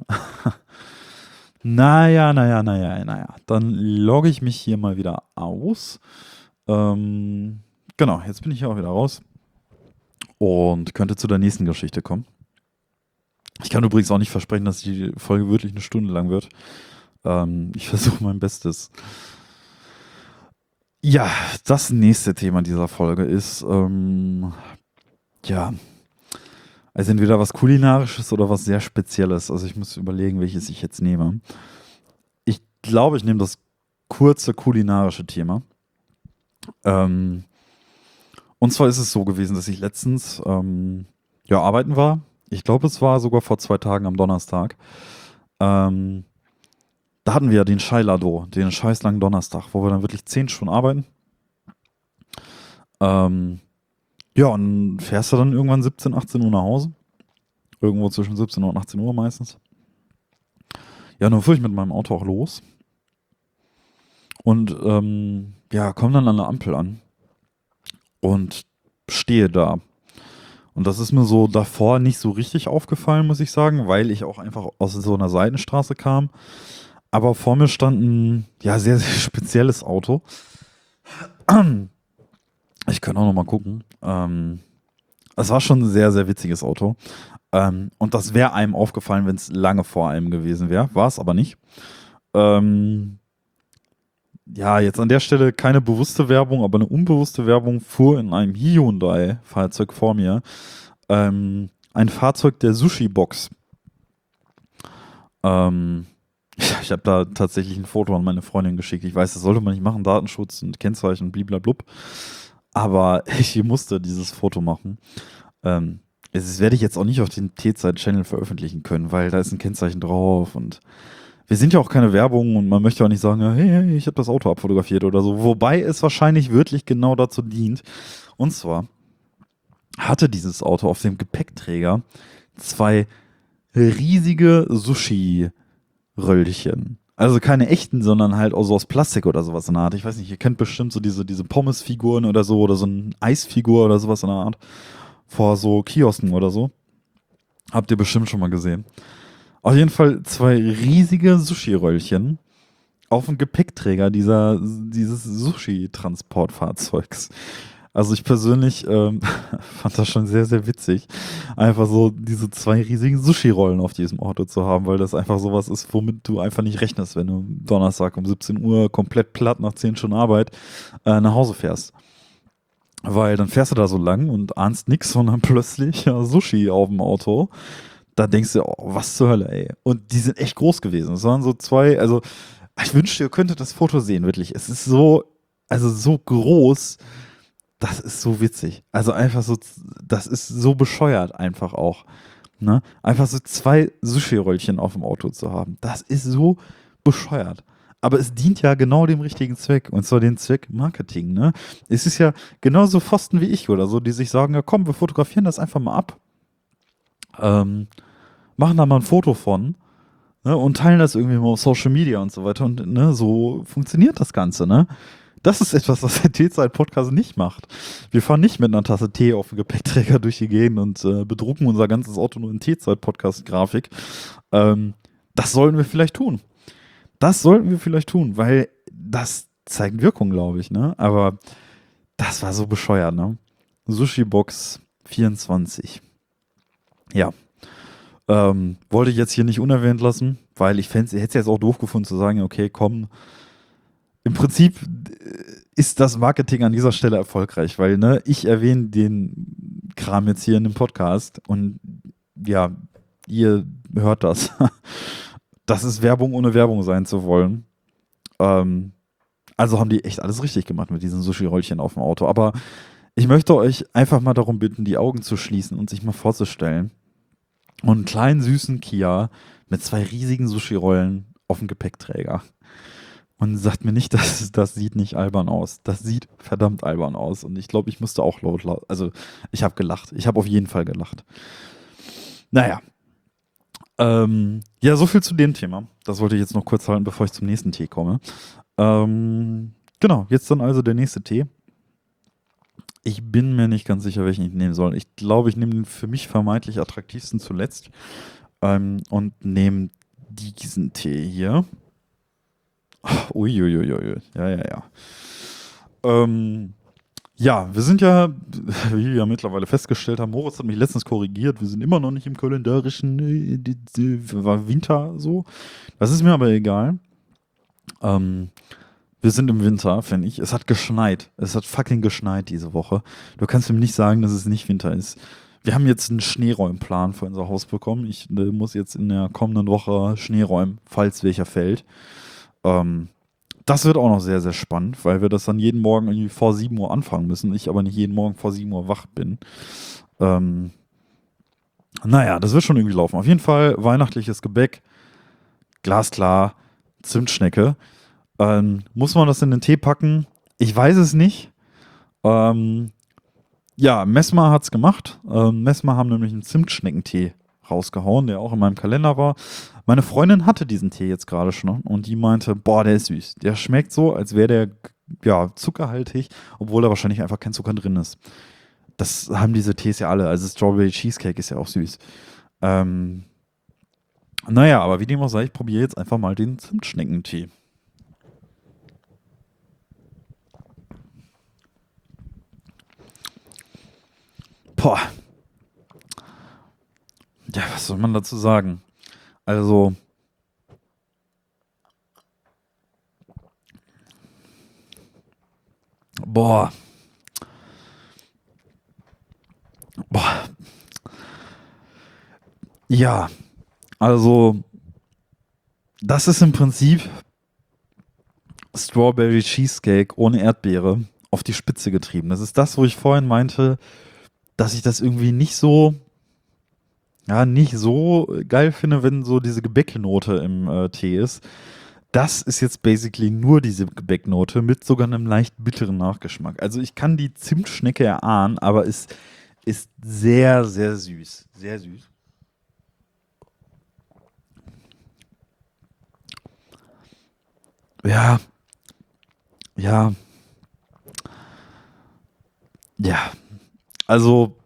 Naja. Dann logge ich mich hier mal wieder aus. Ähm, genau, jetzt bin ich hier auch wieder raus und könnte zu der nächsten Geschichte kommen. Ich kann übrigens auch nicht versprechen, dass die Folge wirklich eine Stunde lang wird. Ich versuche mein Bestes. Ja, das nächste Thema dieser Folge ist, ja, also entweder was Kulinarisches oder was sehr Spezielles. Also ich muss überlegen, welches ich jetzt nehme. Ich glaube, ich nehme das kurze kulinarische Thema. Ähm, und zwar ist es so gewesen, dass ich letztens ja, arbeiten war. Ich glaube, es war sogar vor 2 Tagen am Donnerstag. Ähm, Da hatten wir ja den Scheilado, den scheißlangen Donnerstag, wo wir dann wirklich 10 Stunden arbeiten. Ähm, ja, und fährst du dann irgendwann 17, 18 Uhr nach Hause. Irgendwo zwischen 17 Uhr und 18 Uhr meistens. Ja, dann fuhr ich mit meinem Auto auch los. Und ja, komme dann an der Ampel an und stehe da. Und das ist mir so davor nicht so richtig aufgefallen, muss ich sagen, weil ich auch einfach aus so einer Seitenstraße kam. Aber vor mir stand ein, ja, sehr, sehr spezielles Auto. Ich kann auch noch mal gucken. Es war schon ein sehr, sehr witziges Auto. Und das wäre einem aufgefallen, wenn es lange vor einem gewesen wäre. War es aber nicht. Ähm, ja, jetzt an der Stelle keine bewusste Werbung, aber eine unbewusste Werbung fuhr in einem Hyundai-Fahrzeug vor mir. Ein Fahrzeug der Sushi-Box. Ähm, ich habe da tatsächlich ein Foto an meine Freundin geschickt. Ich weiß, das sollte man nicht machen, Datenschutz und Kennzeichen und bliblablub. Aber ich musste dieses Foto machen. Das werde ich jetzt auch nicht auf den T-Zeit-Channel veröffentlichen können, weil da ist ein Kennzeichen drauf und wir sind ja auch keine Werbung und man möchte auch nicht sagen, hey, ich habe das Auto abfotografiert oder so. Wobei es wahrscheinlich wirklich genau dazu dient. Und zwar hatte dieses Auto auf dem Gepäckträger 2 riesige Sushi-Röllchen. Also keine echten, sondern halt auch so aus Plastik oder sowas in der Art. Ich weiß nicht, ihr kennt bestimmt so diese Pommes-Figuren oder so oder so eine Eisfigur oder sowas in der Art. Vor so Kiosken oder so. Habt ihr bestimmt schon mal gesehen. Auf jeden Fall 2 riesige Sushi-Röllchen auf dem Gepäckträger dieses Sushi-Transportfahrzeugs. Also ich persönlich fand das schon sehr, sehr witzig, einfach so diese 2 riesigen Sushi-Rollen auf diesem Auto zu haben, weil das einfach sowas ist, womit du einfach nicht rechnest, wenn du Donnerstag um 17 Uhr komplett platt nach 10 Stunden Arbeit nach Hause fährst. Weil dann fährst du da so lang und ahnst nix, sondern plötzlich ja, Sushi auf dem Auto. Da denkst du, oh, was zur Hölle, ey. Und die sind echt groß gewesen. Es waren so 2, also ich wünschte, ihr könntet das Foto sehen, wirklich. Es ist so, also so groß, das ist so witzig. Also einfach so, das ist so bescheuert einfach auch. Ne? Einfach so 2 Sushi-Röllchen auf dem Auto zu haben. Das ist so bescheuert. Aber es dient ja genau dem richtigen Zweck. Und zwar den Zweck Marketing. Ne? Es ist ja genauso Pfosten wie ich oder so, die sich sagen, ja komm, wir fotografieren das einfach mal ab. Machen da mal ein Foto von, ne, und teilen das irgendwie mal auf Social Media und so weiter. Und ne, so funktioniert das Ganze, ne? Das ist etwas, was der T-Zeit-Podcast nicht macht. Wir fahren nicht mit einer Tasse Tee auf dem Gepäckträger durch die Gegend und bedrucken unser ganzes Auto nur in T-Zeit-Podcast-Grafik. Das sollten wir vielleicht tun. Das sollten wir vielleicht tun, weil das zeigt Wirkung, glaube ich, ne? Aber das war so bescheuert, ne? Sushi-Box 24. Ja. Wollte ich jetzt hier nicht unerwähnt lassen, weil ich hätte es jetzt auch doof gefunden zu sagen, okay, komm, im Prinzip ist das Marketing an dieser Stelle erfolgreich, weil ne, ich erwähne den Kram jetzt hier in dem Podcast und ja, ihr hört das. Das ist Werbung ohne Werbung sein zu wollen. Also haben die echt alles richtig gemacht mit diesen Sushi-Rollchen auf dem Auto. Aber ich möchte euch einfach mal darum bitten, die Augen zu schließen und sich mal vorzustellen. Und einen kleinen süßen Kia mit 2 riesigen Sushi-Rollen auf dem Gepäckträger. Und sagt mir nicht, dass das sieht nicht albern aus. Das sieht verdammt albern aus. Und ich glaube, ich musste auch laut. Also, ich habe gelacht. Ich habe auf jeden Fall gelacht. Naja. Ja, so viel zu dem Thema. Das wollte ich jetzt noch kurz halten, bevor ich zum nächsten Tee komme. Genau, jetzt dann also der nächste Tee. Ich bin mir nicht ganz sicher, welchen ich nehmen soll. Ich glaube, ich nehme den für mich vermeintlich attraktivsten zuletzt. Und nehme diesen Tee hier. Uiuiuiui. Ja. Ja, wir sind ja, wie wir ja mittlerweile festgestellt haben, Moritz hat mich letztens korrigiert, wir sind immer noch nicht im kalendarischen Winter so. Das ist mir aber egal. Wir sind im Winter, finde ich. Es hat geschneit. Es hat fucking geschneit diese Woche. Du kannst mir nicht sagen, dass es nicht Winter ist. Wir haben jetzt einen Schneeräumplan für unser Haus bekommen. Ich muss jetzt in der kommenden Woche Schnee räumen, falls welcher fällt. Das wird auch noch sehr, sehr spannend, weil wir das dann jeden Morgen irgendwie vor 7 Uhr anfangen müssen. Ich aber nicht jeden Morgen vor 7 Uhr wach bin. Naja, das wird schon irgendwie laufen. Auf jeden Fall weihnachtliches Gebäck. Glasklar. Zimtschnecke. Muss man das in den Tee packen? Ich weiß es nicht. Ja, Messmer hat's gemacht. Messmer haben nämlich einen Zimtschneckentee rausgehauen, der auch in meinem Kalender war. Meine Freundin hatte diesen Tee jetzt gerade schon und die meinte, boah, der ist süß. Der schmeckt so, als wäre der ja, zuckerhaltig, obwohl da wahrscheinlich einfach kein Zucker drin ist. Das haben diese Tees ja alle. Also Strawberry Cheesecake ist ja auch süß. Naja, aber wie dem auch sei, ich probiere jetzt einfach mal den Zimtschneckentee. Boah. Ja, was soll man dazu sagen? Also, boah. Boah. Ja, also, das ist im Prinzip Strawberry Cheesecake ohne Erdbeere auf die Spitze getrieben. Das ist das, wo ich vorhin meinte, dass ich das irgendwie nicht so geil finde, wenn so diese Gebäcknote im Tee ist. Das ist jetzt basically nur diese Gebäcknote mit sogar einem leicht bitteren Nachgeschmack. Also ich kann die Zimtschnecke erahnen, aber es ist sehr, sehr süß. Sehr süß. Ja, ja, ja. Also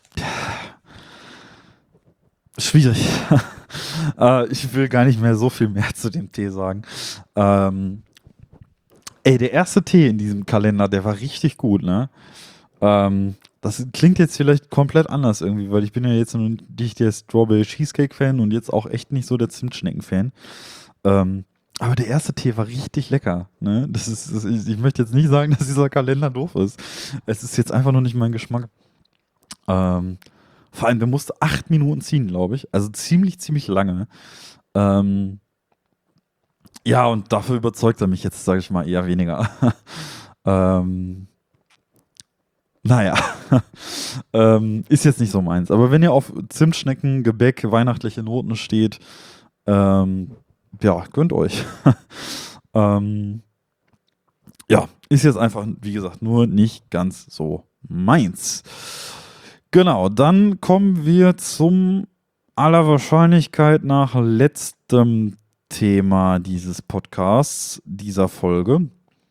schwierig. Ich will gar nicht mehr so viel mehr zu dem Tee sagen. Ähm, ey, der erste Tee in diesem Kalender, der war richtig gut, ne? Das klingt jetzt vielleicht komplett anders irgendwie, weil ich bin ja jetzt nicht der Strawberry Cheesecake-Fan und jetzt auch echt nicht so der Zimtschnecken-Fan. Aber der erste Tee war richtig lecker. Ne? Ich möchte jetzt nicht sagen, dass dieser Kalender doof ist. Es ist jetzt einfach nur nicht mein Geschmack. Ähm, Vor allem, der musste 8 Minuten ziehen, glaube ich. Also ziemlich, ziemlich lange. Ähm, ja, und dafür überzeugt er mich jetzt, sage ich mal, eher weniger. ähm, naja, ist jetzt nicht so meins. Aber wenn ihr auf Zimtschnecken, Gebäck, weihnachtliche Noten steht, ähm, ja, gönnt euch. ähm, ja, ist jetzt einfach, wie gesagt, nur nicht ganz so meins. Genau, dann kommen wir zum aller Wahrscheinlichkeit nach letztem Thema dieses Podcasts, dieser Folge.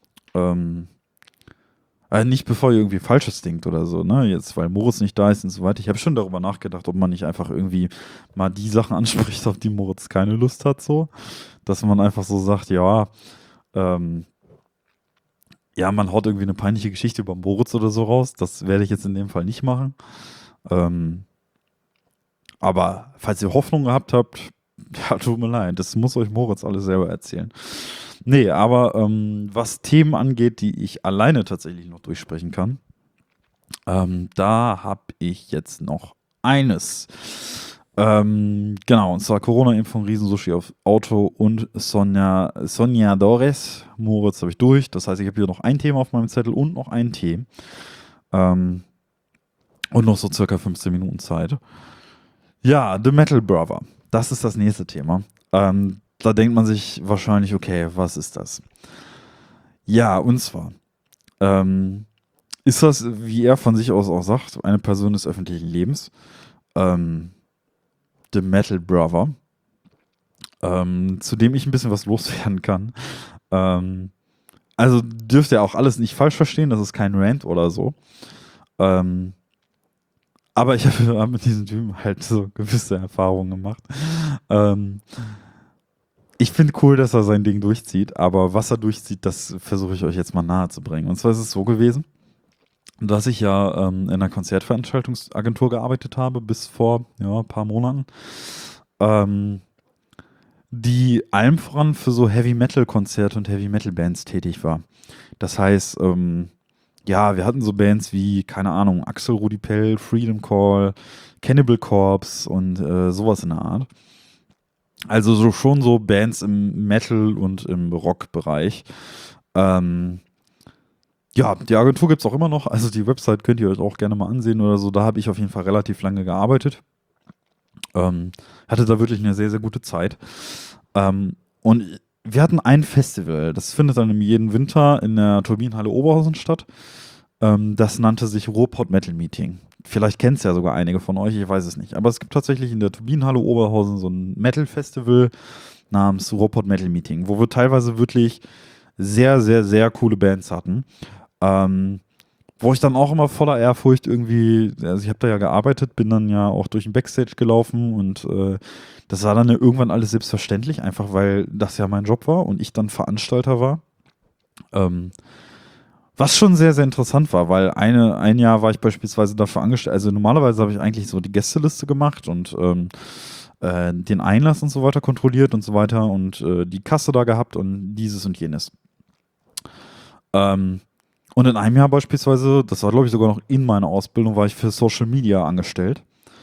Nicht bevor ihr irgendwie Falsches denkt oder so, ne? Jetzt, weil Moritz nicht da ist und so weiter. Ich habe schon darüber nachgedacht, ob man nicht einfach irgendwie mal die Sachen anspricht, auf die Moritz keine Lust hat, so. Dass man einfach so sagt, ja, ähm, ja, man haut irgendwie eine peinliche Geschichte über Moritz oder so raus. Das werde ich jetzt in dem Fall nicht machen. Ähm, aber falls ihr Hoffnung gehabt habt, ja, tut mir leid, das muss euch Moritz alles selber erzählen. Nee, aber was Themen angeht, die ich alleine tatsächlich noch durchsprechen kann, da habe ich jetzt noch eines. Genau, und zwar Corona-Impfung, Riesensushi auf Auto und Soñadores. Moritz habe ich durch. Das heißt, ich habe hier noch ein Thema auf meinem Zettel und noch einen Tee. Und noch so circa 15 Minuten Zeit. Ja, The Metal Brother. Das ist das nächste Thema. Da denkt man sich wahrscheinlich, okay, was ist das? Ja, und zwar ist das, wie er von sich aus auch sagt, eine Person des öffentlichen Lebens. The Metal Brother. Zu dem ich ein bisschen was loswerden kann. Also dürft ihr auch alles nicht falsch verstehen, das ist kein Rant oder so. Aber ich habe mit diesem Typen halt so gewisse Erfahrungen gemacht. Ich finde cool, dass er sein Ding durchzieht, aber was er durchzieht, das versuche ich euch jetzt mal nahe zu bringen. Und zwar ist es so gewesen, dass ich ja in einer Konzertveranstaltungsagentur gearbeitet habe, bis vor ein paar Monaten. Die allem voran für so Heavy-Metal-Konzerte und Heavy-Metal-Bands tätig war. Das heißt, ja, wir hatten so Bands wie, keine Ahnung, Axel Rudi Pell, Freedom Call, Cannibal Corpse und sowas in der Art. Also so schon so Bands im Metal- und im Rock-Bereich. Ja, die Agentur gibt es auch immer noch. Also die Website könnt ihr euch auch gerne mal ansehen oder so. Da habe ich auf jeden Fall relativ lange gearbeitet. Hatte da wirklich eine sehr, sehr gute Zeit. Und wir hatten ein Festival. Das findet dann jeden Winter in der Turbinenhalle Oberhausen statt. Das nannte sich Ruhrpott Metal Meeting. Vielleicht kennt es ja sogar einige von euch, ich weiß es nicht. Aber es gibt tatsächlich in der Turbinenhalle Oberhausen so ein Metal-Festival namens Ruhrpott Metal Meeting, wo wir teilweise wirklich sehr, sehr, sehr coole Bands hatten. Wo ich dann auch immer voller Ehrfurcht irgendwie, also ich habe da ja gearbeitet, bin dann ja auch durch den Backstage gelaufen und das war dann ja irgendwann alles selbstverständlich, einfach weil das ja mein Job war und ich dann Veranstalter war. Was schon sehr, sehr interessant war, weil ein Jahr war ich beispielsweise dafür angestellt, also normalerweise habe ich eigentlich so die Gästeliste gemacht und den Einlass und so weiter kontrolliert und so weiter und die Kasse da gehabt und dieses und jenes. Und in einem Jahr beispielsweise, das war glaube ich sogar noch in meiner Ausbildung, war ich für Social Media angestellt.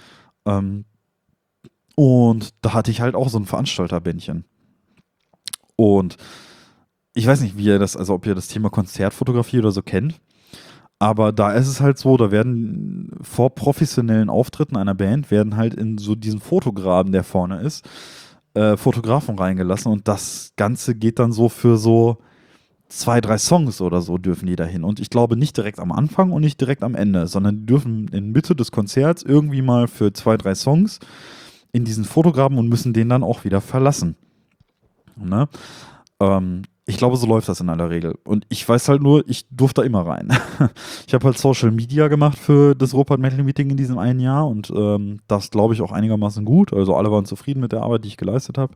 Und da hatte ich halt auch so ein Veranstalterbändchen. Und ich weiß nicht, wie ihr das, also ob ihr das Thema Konzertfotografie oder so kennt. Aber da ist es halt so, da werden vor professionellen Auftritten einer Band, werden halt in so diesen Fotograben, der vorne ist, Fotografen reingelassen. Und das Ganze geht dann so für so 2, 3 Songs oder so dürfen die dahin. Und ich glaube nicht direkt am Anfang und nicht direkt am Ende, sondern die dürfen in Mitte des Konzerts irgendwie mal für 2, 3 Songs in diesen Fotograben und müssen den dann auch wieder verlassen. Ne? Ich glaube, so läuft das in aller Regel. Und ich weiß halt nur, ich durfte da immer rein. Ich habe halt Social Media gemacht für das Ruhrpott Metal Meeting in diesem einen Jahr und das glaube ich auch einigermaßen gut. Also alle waren zufrieden mit der Arbeit, die ich geleistet habe.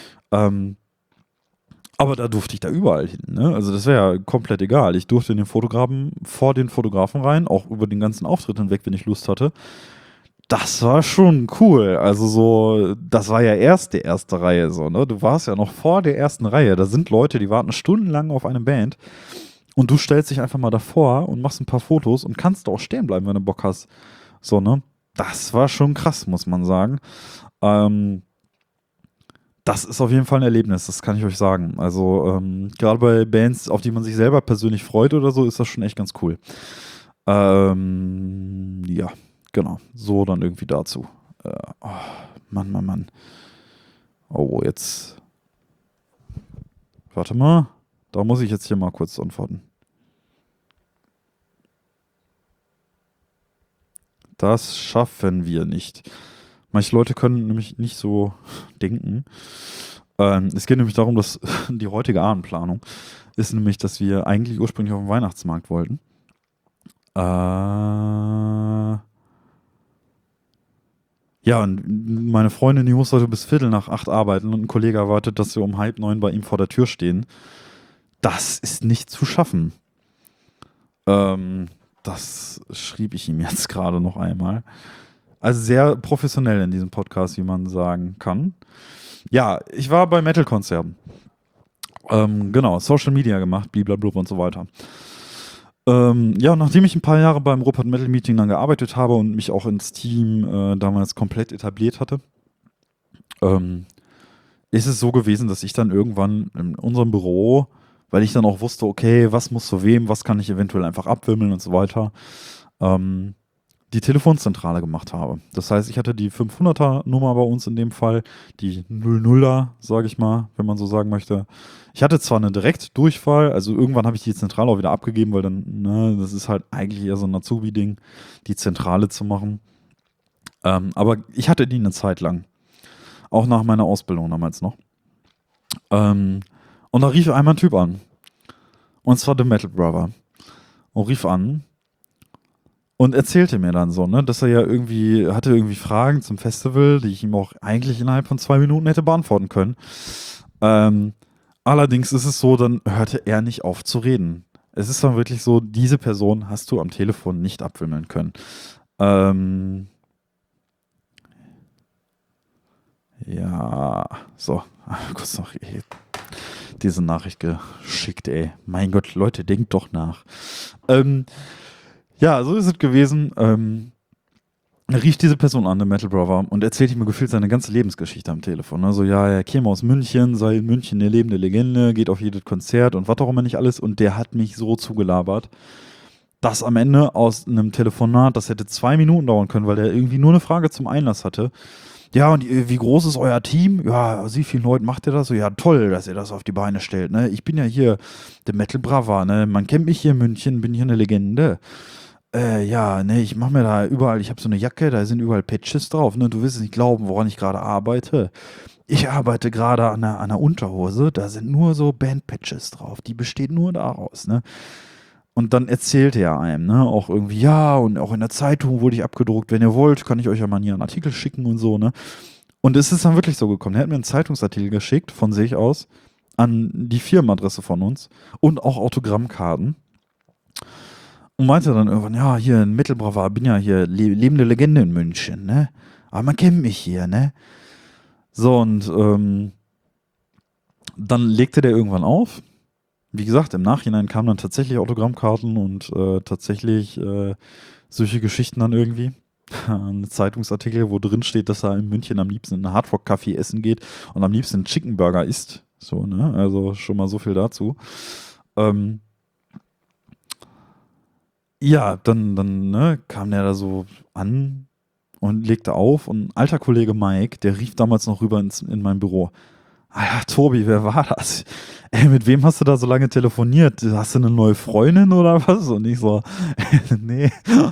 Aber da durfte ich da überall hin, ne? Also das wäre ja komplett egal. Ich durfte in den Fotografen, vor den Fotografen rein, auch über den ganzen Auftritt hinweg, wenn ich Lust hatte. Das war schon cool. Also so, das war ja erst die erste Reihe so, ne? Du warst ja noch vor der ersten Reihe. Da sind Leute, die warten stundenlang auf eine Band und du stellst dich einfach mal davor und machst ein paar Fotos und kannst auch stehen bleiben, wenn du Bock hast. So, ne? Das war schon krass, muss man sagen. Das ist auf jeden Fall ein Erlebnis, das kann ich euch sagen. Also gerade bei Bands, auf die man sich selber persönlich freut oder so, ist das schon echt ganz cool. Ja, genau. So dann irgendwie dazu. Oh, Mann, Mann, Mann. Oh, jetzt. Warte mal. Da muss ich jetzt hier mal kurz antworten. Das schaffen wir nicht. Manche Leute können nämlich nicht so denken. Es geht nämlich darum, dass die heutige Abendplanung ist nämlich, dass wir eigentlich ursprünglich auf den Weihnachtsmarkt wollten. Ja, und meine Freundin, die muss heute bis 7:45 arbeiten und ein Kollege erwartet, dass wir um 8:30 bei ihm vor der Tür stehen. Das ist nicht zu schaffen. Das schrieb ich ihm jetzt gerade noch einmal. Also sehr professionell in diesem Podcast, wie man sagen kann. Ja, ich war bei Metal-Konzerten. Genau, Social Media gemacht, blablabla und so weiter. Ja, nachdem ich ein paar Jahre beim Rupert Metal Meeting dann gearbeitet habe und mich auch ins Team damals komplett etabliert hatte, ähm, ist es so gewesen, dass ich dann irgendwann in unserem Büro, weil ich dann auch wusste, okay, was muss zu wem, was kann ich eventuell einfach abwimmeln und so weiter, ähm, die Telefonzentrale gemacht habe. Das heißt, ich hatte die 500er Nummer bei uns in dem Fall, die 00er, sage ich mal, wenn man so sagen möchte. Ich hatte zwar eine Direktdurchfall, also irgendwann habe ich die Zentrale auch wieder abgegeben, weil dann, ne, das ist halt eigentlich eher so ein Azubi-Ding, die Zentrale zu machen. Aber ich hatte die eine Zeit lang, auch nach meiner Ausbildung damals noch. Ähm, und da rief einmal ein Typ an. Und zwar The Metal Brother. Und rief an und erzählte mir dann so, ne, dass er ja hatte irgendwie Fragen zum Festival, die ich ihm auch eigentlich innerhalb von 2 Minuten hätte beantworten können. Ähm, allerdings ist es so, dann hörte er nicht auf zu reden. Es ist dann wirklich so, diese Person hast du am Telefon nicht abwimmeln können. Ähm, ja, so, kurz noch diese Nachricht geschickt, ey. Mein Gott, Leute, denkt doch nach. Ähm, ja, so ist es gewesen. Rief diese Person an, der Metal Brother, und erzählte mir gefühlt seine ganze Lebensgeschichte am Telefon. Also, ja, er käme aus München, sei in München eine lebende Legende, geht auf jedes Konzert und was auch immer nicht alles. Und der hat mich so zugelabert, dass am Ende aus einem Telefonat, das hätte 2 Minuten dauern können, weil der irgendwie nur eine Frage zum Einlass hatte. Ja, und wie groß ist euer Team? Ja, aus wie vielen Leuten macht ihr das? So, ja, toll, dass ihr das auf die Beine stellt, ne? Ich bin ja hier der Metal Brother, ne? Man kennt mich hier in München, bin hier eine Legende. Ja, ne, ich mache mir da überall, ich habe so eine Jacke, da sind überall Patches drauf, ne? Du wirst es nicht glauben, woran ich gerade arbeite. Ich arbeite gerade an einer Unterhose, da sind nur so Band-Patches drauf, die besteht nur daraus, ne? Und dann erzählte er einem, ne, auch irgendwie, ja, und auch in der Zeitung wurde ich abgedruckt, wenn ihr wollt, kann ich euch ja mal hier einen Artikel schicken und so, ne? Und es ist dann wirklich so gekommen. Er hat mir einen Zeitungsartikel geschickt, von sich aus, an die Firmenadresse von uns und auch Autogrammkarten. Und meinte dann irgendwann, ja, hier in Mittelbrauer, bin ja hier lebende Legende in München, ne? Aber man kennt mich hier, ne? So, und dann legte der irgendwann auf. Wie gesagt, im Nachhinein kamen dann tatsächlich Autogrammkarten und tatsächlich solche Geschichten dann irgendwie. Ein Zeitungsartikel, wo drin steht, dass er in München am liebsten in einen Hardrock-Café essen geht und am liebsten einen Chicken Burger isst. So, ne? Also schon mal so viel dazu. Ähm, ja, dann ne, kam der da so an und legte auf und ein alter Kollege Mike, der rief damals noch rüber in mein Büro. Ah ja, Tobi, wer war das? Ey, mit wem hast du da so lange telefoniert? Hast du eine neue Freundin oder was? Und ich so, nee.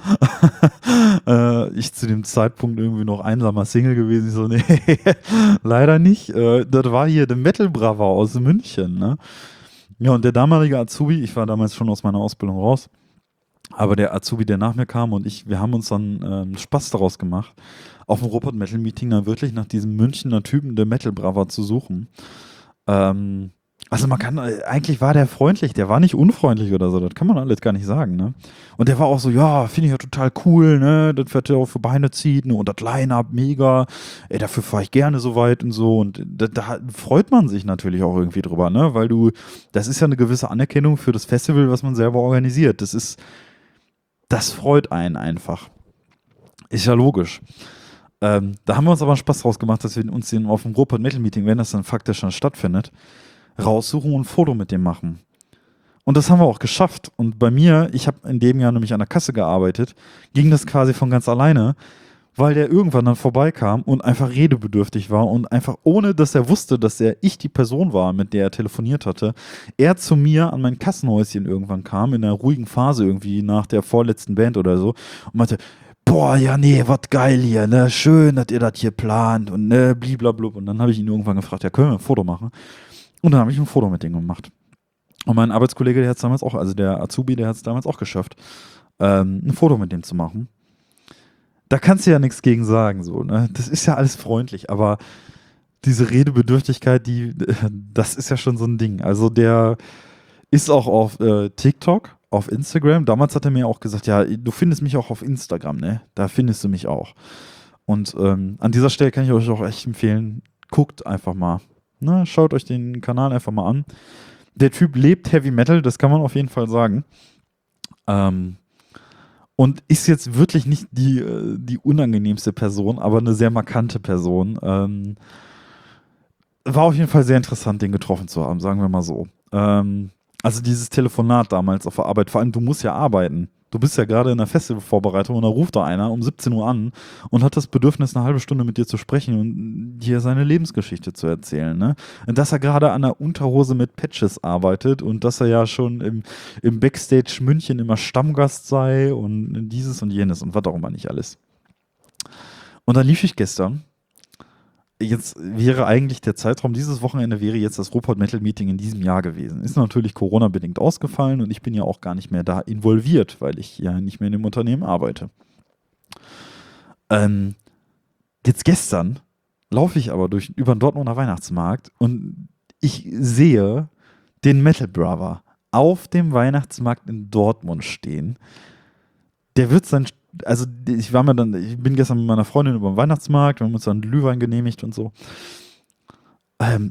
Ich zu dem Zeitpunkt irgendwie noch einsamer Single gewesen. Ich so, nee, leider nicht. Das war hier der Metal Brother aus München, ne? Ja, und der damalige Azubi, ich war damals schon aus meiner Ausbildung raus, aber der Azubi, der nach mir kam und ich, wir haben uns dann Spaß daraus gemacht, auf dem Rupert Metal Meeting dann wirklich nach diesem Münchner Typen der Metal Brother zu suchen. Also man kann, eigentlich war der freundlich, der war nicht unfreundlich oder so, das kann man alles gar nicht sagen, ne? Und der war auch so, ja, finde ich ja total cool, ne? Das wird ja auch für Beine ziehen und das Line-Up mega, ey, dafür fahre ich gerne so weit und so und da freut man sich natürlich auch irgendwie drüber, ne? Weil das ist ja eine gewisse Anerkennung für das Festival, was man selber organisiert. Das freut einen einfach. Ist ja logisch. Da haben wir uns aber einen Spaß draus gemacht, dass wir uns den auf dem Rupert Metal Meeting, wenn das dann faktisch schon stattfindet, raussuchen und ein Foto mit dem machen. Und das haben wir auch geschafft. Und bei mir, ich habe in dem Jahr nämlich an der Kasse gearbeitet, ging das quasi von ganz alleine, weil der irgendwann dann vorbeikam und einfach redebedürftig war und einfach ohne, dass er wusste, dass ich die Person war, mit der er telefoniert hatte, er zu mir an mein Kassenhäuschen irgendwann kam, in einer ruhigen Phase irgendwie nach der vorletzten Band oder so und meinte, boah, ja, nee, was geil hier, ne, schön, dass ihr das hier plant und ne, bliblablub. Und dann habe ich ihn irgendwann gefragt, ja, können wir ein Foto machen? Und dann habe ich ein Foto mit dem gemacht. Und mein Arbeitskollege, der hat es damals auch, also der Azubi, der hat es damals auch geschafft, ein Foto mit dem zu machen. Da kannst du ja nichts gegen sagen, so, ne? Das ist ja alles freundlich, aber diese Redebedürftigkeit, das ist ja schon so ein Ding. Also der ist auch auf TikTok, auf Instagram. Damals hat er mir auch gesagt, ja, du findest mich auch auf Instagram, ne? Da findest du mich auch. Und an dieser Stelle kann ich euch auch echt empfehlen, guckt einfach mal. Ne? Schaut euch den Kanal einfach mal an. Der Typ lebt Heavy Metal, das kann man auf jeden Fall sagen. Ähm, und ist jetzt wirklich nicht die unangenehmste Person, aber eine sehr markante Person. War auf jeden Fall sehr interessant, den getroffen zu haben, sagen wir mal so. Also dieses Telefonat damals auf der Arbeit, vor allem du musst ja arbeiten. Du bist ja gerade in der Festivalvorbereitung und da ruft da einer um 17 Uhr an und hat das Bedürfnis, eine halbe Stunde mit dir zu sprechen und dir seine Lebensgeschichte zu erzählen. Ne? Und dass er gerade an der Unterhose mit Patches arbeitet und dass er ja schon im Backstage München immer Stammgast sei und dieses und jenes und was auch immer nicht alles. Und dann lief ich gestern. Jetzt wäre eigentlich der Zeitraum, dieses Wochenende wäre jetzt das Ruhrpott Metal Meeting in diesem Jahr gewesen. Ist natürlich Corona-bedingt ausgefallen und ich bin ja auch gar nicht mehr da involviert, weil ich ja nicht mehr in dem Unternehmen arbeite. Ähm, Jetzt gestern laufe ich aber über den Dortmunder Weihnachtsmarkt und ich sehe den Metal Brother auf dem Weihnachtsmarkt in Dortmund stehen. Der wird sein, also ich bin gestern mit meiner Freundin über den Weihnachtsmarkt, wir haben uns dann Glühwein genehmigt und so. Ähm,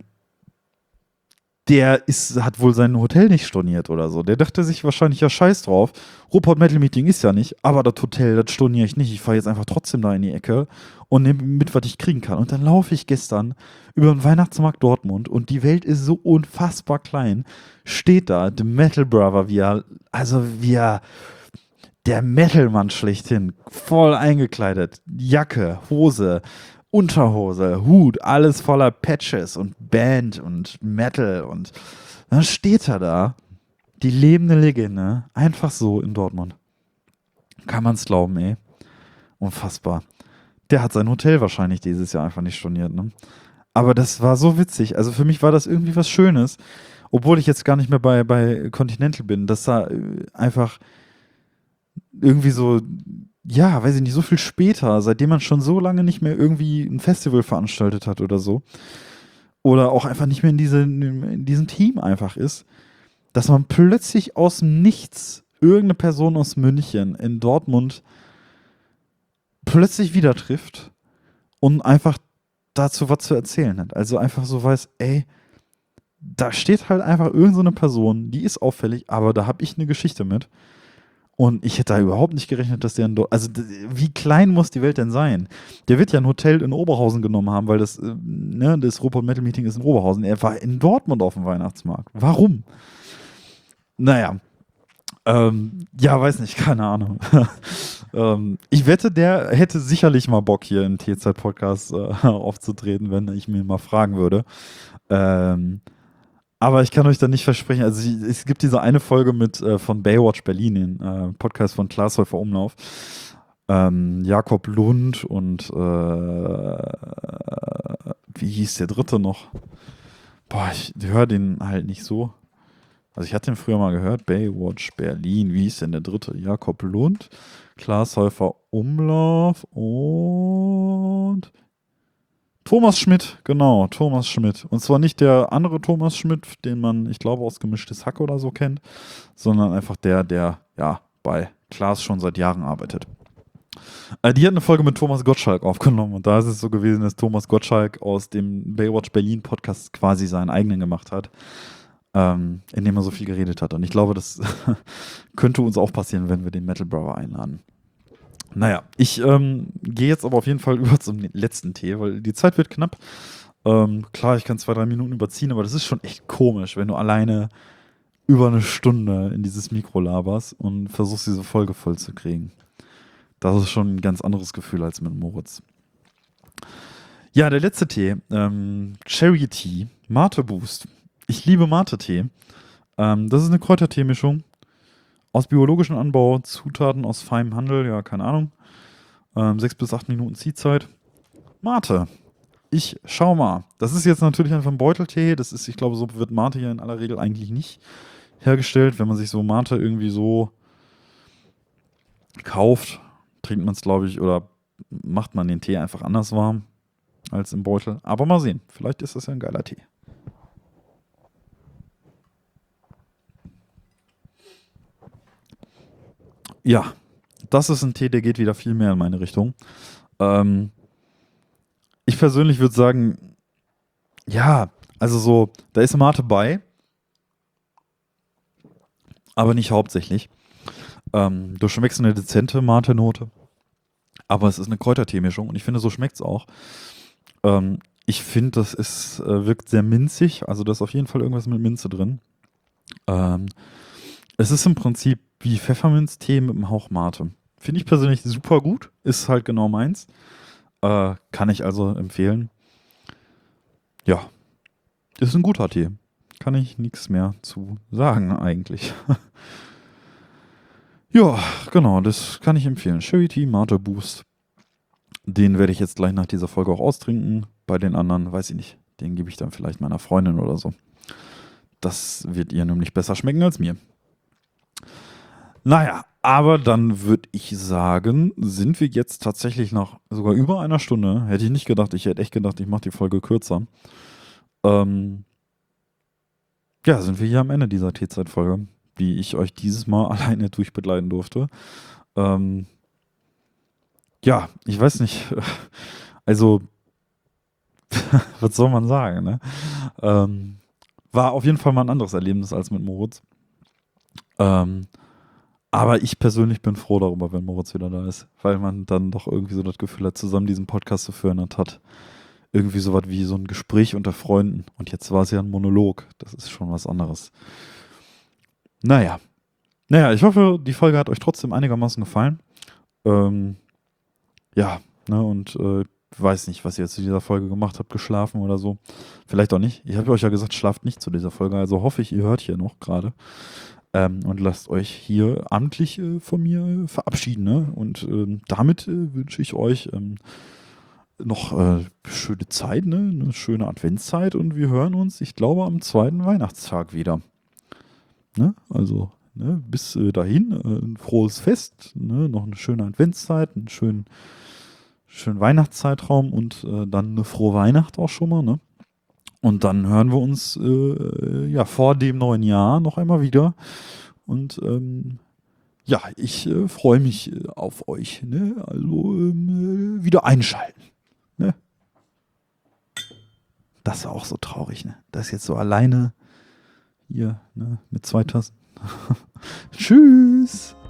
hat wohl sein Hotel nicht storniert oder so. Der dachte sich wahrscheinlich, ja, scheiß drauf. Ruhrpott Metal Meeting ist ja nicht, aber das Hotel, das storniere ich nicht. Ich fahre jetzt einfach trotzdem da in die Ecke und nehme mit, was ich kriegen kann. Und dann laufe ich gestern über den Weihnachtsmarkt Dortmund und die Welt ist so unfassbar klein. Steht da, The Metal Brother, wie er der Metal-Mann schlechthin, voll eingekleidet, Jacke, Hose, Unterhose, Hut, alles voller Patches und Band und Metal und dann steht er da, die lebende Legende, einfach so in Dortmund. Kann man's glauben, ey. Unfassbar. Der hat sein Hotel wahrscheinlich dieses Jahr einfach nicht storniert, ne? Aber das war so witzig. Also für mich war das irgendwie was Schönes, obwohl ich jetzt gar nicht mehr bei Continental bin, dass da einfach irgendwie so, ja, weiß ich nicht, so viel später, seitdem man schon so lange nicht mehr irgendwie ein Festival veranstaltet hat oder so, oder auch einfach nicht mehr in diesem Team einfach ist, dass man plötzlich aus dem Nichts irgendeine Person aus München in Dortmund plötzlich wieder trifft und einfach dazu was zu erzählen hat. Also einfach so weiß, ey, da steht halt einfach irgend so eine Person, die ist auffällig, aber da habe ich eine Geschichte mit. Und ich hätte da überhaupt nicht gerechnet, dass der also wie klein muss die Welt denn sein? Der wird ja ein Hotel in Oberhausen genommen haben, weil das Ruhrpott Metal Meeting ist in Oberhausen. Er war in Dortmund auf dem Weihnachtsmarkt. Warum? Naja, ja, weiß nicht, keine Ahnung. Ich wette, der hätte sicherlich mal Bock, hier im T-Zeit-Podcast aufzutreten, wenn ich mir mal fragen würde. Ähm, aber ich kann euch da nicht versprechen, also es gibt diese eine Folge von Baywatch Berlin, den Podcast von Klaas Häufer Umlauf, Jakob Lund und wie hieß der dritte noch? Boah, ich höre den halt nicht so. Also ich hatte den früher mal gehört, Baywatch Berlin, wie hieß denn der dritte? Jakob Lund, Klaas Häufer Umlauf und Thomas Schmidt, genau, Thomas Schmidt. Und zwar nicht der andere Thomas Schmidt, den man, ich glaube, aus Gemischtes Hack oder so kennt, sondern einfach der ja bei Klaas schon seit Jahren arbeitet. Die hat eine Folge mit Thomas Gottschalk aufgenommen und da ist es so gewesen, dass Thomas Gottschalk aus dem Baywatch Berlin Podcast quasi seinen eigenen gemacht hat, in dem er so viel geredet hat. Und ich glaube, das könnte uns auch passieren, wenn wir den Metal Brother einladen. Naja, ich gehe jetzt aber auf jeden Fall über zum letzten Tee, weil die Zeit wird knapp. Klar, ich kann 2, 3 Minuten überziehen, aber das ist schon echt komisch, wenn du alleine über eine Stunde in dieses Mikro laberst und versuchst, diese Folge voll zu kriegen. Das ist schon ein ganz anderes Gefühl als mit Moritz. Ja, der letzte Tee, Cherry Tea, Mate Boost. Ich liebe Mate-Tee. Das ist eine Kräutertee-Mischung aus biologischem Anbau, Zutaten aus feinem Handel, ja, keine Ahnung. 6 bis 8 Minuten Ziehzeit. Mate. Ich schau mal. Das ist jetzt natürlich einfach ein Beuteltee. Das ist, ich glaube, so wird Mate hier in aller Regel eigentlich nicht hergestellt. Wenn man sich so Mate irgendwie so kauft, trinkt man es, glaube ich, oder macht man den Tee einfach anders warm als im Beutel. Aber mal sehen. Vielleicht ist das ja ein geiler Tee. Ja, das ist ein Tee, der geht wieder viel mehr in meine Richtung. Ähm, Ich persönlich würde sagen, ja, also so, da ist Mate bei, aber nicht hauptsächlich. Du schmeckst eine dezente Mate-Note, aber es ist eine Kräutertee-Mischung und ich finde, so schmeckt es auch. Ich finde, wirkt sehr minzig, also da ist auf jeden Fall irgendwas mit Minze drin. Ähm, Es ist im Prinzip wie Pfefferminztee mit einem Hauch Mate. Finde ich persönlich super gut, ist halt genau meins. Kann ich also empfehlen. Ja, ist ein guter Tee. Kann ich nichts mehr zu sagen eigentlich. Ja, genau, das kann ich empfehlen. Cherry Tea Mate Boost. Den werde ich jetzt gleich nach dieser Folge auch austrinken. Bei den anderen, weiß ich nicht. Den gebe ich dann vielleicht meiner Freundin oder so. Das wird ihr nämlich besser schmecken als mir. Naja, aber dann würde ich sagen, sind wir jetzt tatsächlich nach sogar über einer Stunde. Hätte ich nicht gedacht. Ich hätte echt gedacht, ich mache die Folge kürzer. Ähm, ja, sind wir hier am Ende dieser Teezeit-Folge, die ich euch dieses Mal alleine durchbegleiten durfte. Ähm, ja, ich weiß nicht. Also, was soll man sagen, ne? Ähm, war auf jeden Fall mal ein anderes Erlebnis als mit Moritz. Ähm, aber ich persönlich bin froh darüber, wenn Moritz wieder da ist, weil man dann doch irgendwie so das Gefühl hat, zusammen diesen Podcast zu führen und hat irgendwie so was wie so ein Gespräch unter Freunden. Und jetzt war es ja ein Monolog. Das ist schon was anderes. Naja. Naja, ich hoffe, die Folge hat euch trotzdem einigermaßen gefallen. Ähm, ja, ne, und weiß nicht, was ihr jetzt zu dieser Folge gemacht habt, geschlafen oder so. Vielleicht auch nicht. Ich habe euch ja gesagt, schlaft nicht zu dieser Folge, also hoffe ich, ihr hört hier noch gerade. Und lasst euch hier amtlich von mir verabschieden. Ne? Und damit wünsche ich euch noch schöne Zeit, ne? Eine schöne Adventszeit und wir hören uns, ich glaube, am zweiten Weihnachtstag wieder. Ne? Also, ne? Bis dahin ein frohes Fest, ne? Noch eine schöne Adventszeit, einen schönen Weihnachtszeitraum und dann eine frohe Weihnacht auch schon mal. Ne? Und dann hören wir uns ja vor dem neuen Jahr noch einmal wieder. Und ja, ich freue mich auf euch. Ne? Also wieder einschalten. Ne? Das war auch so traurig. Ne? Das ist jetzt so alleine hier ne? Mit 2 Tassen. Tschüss.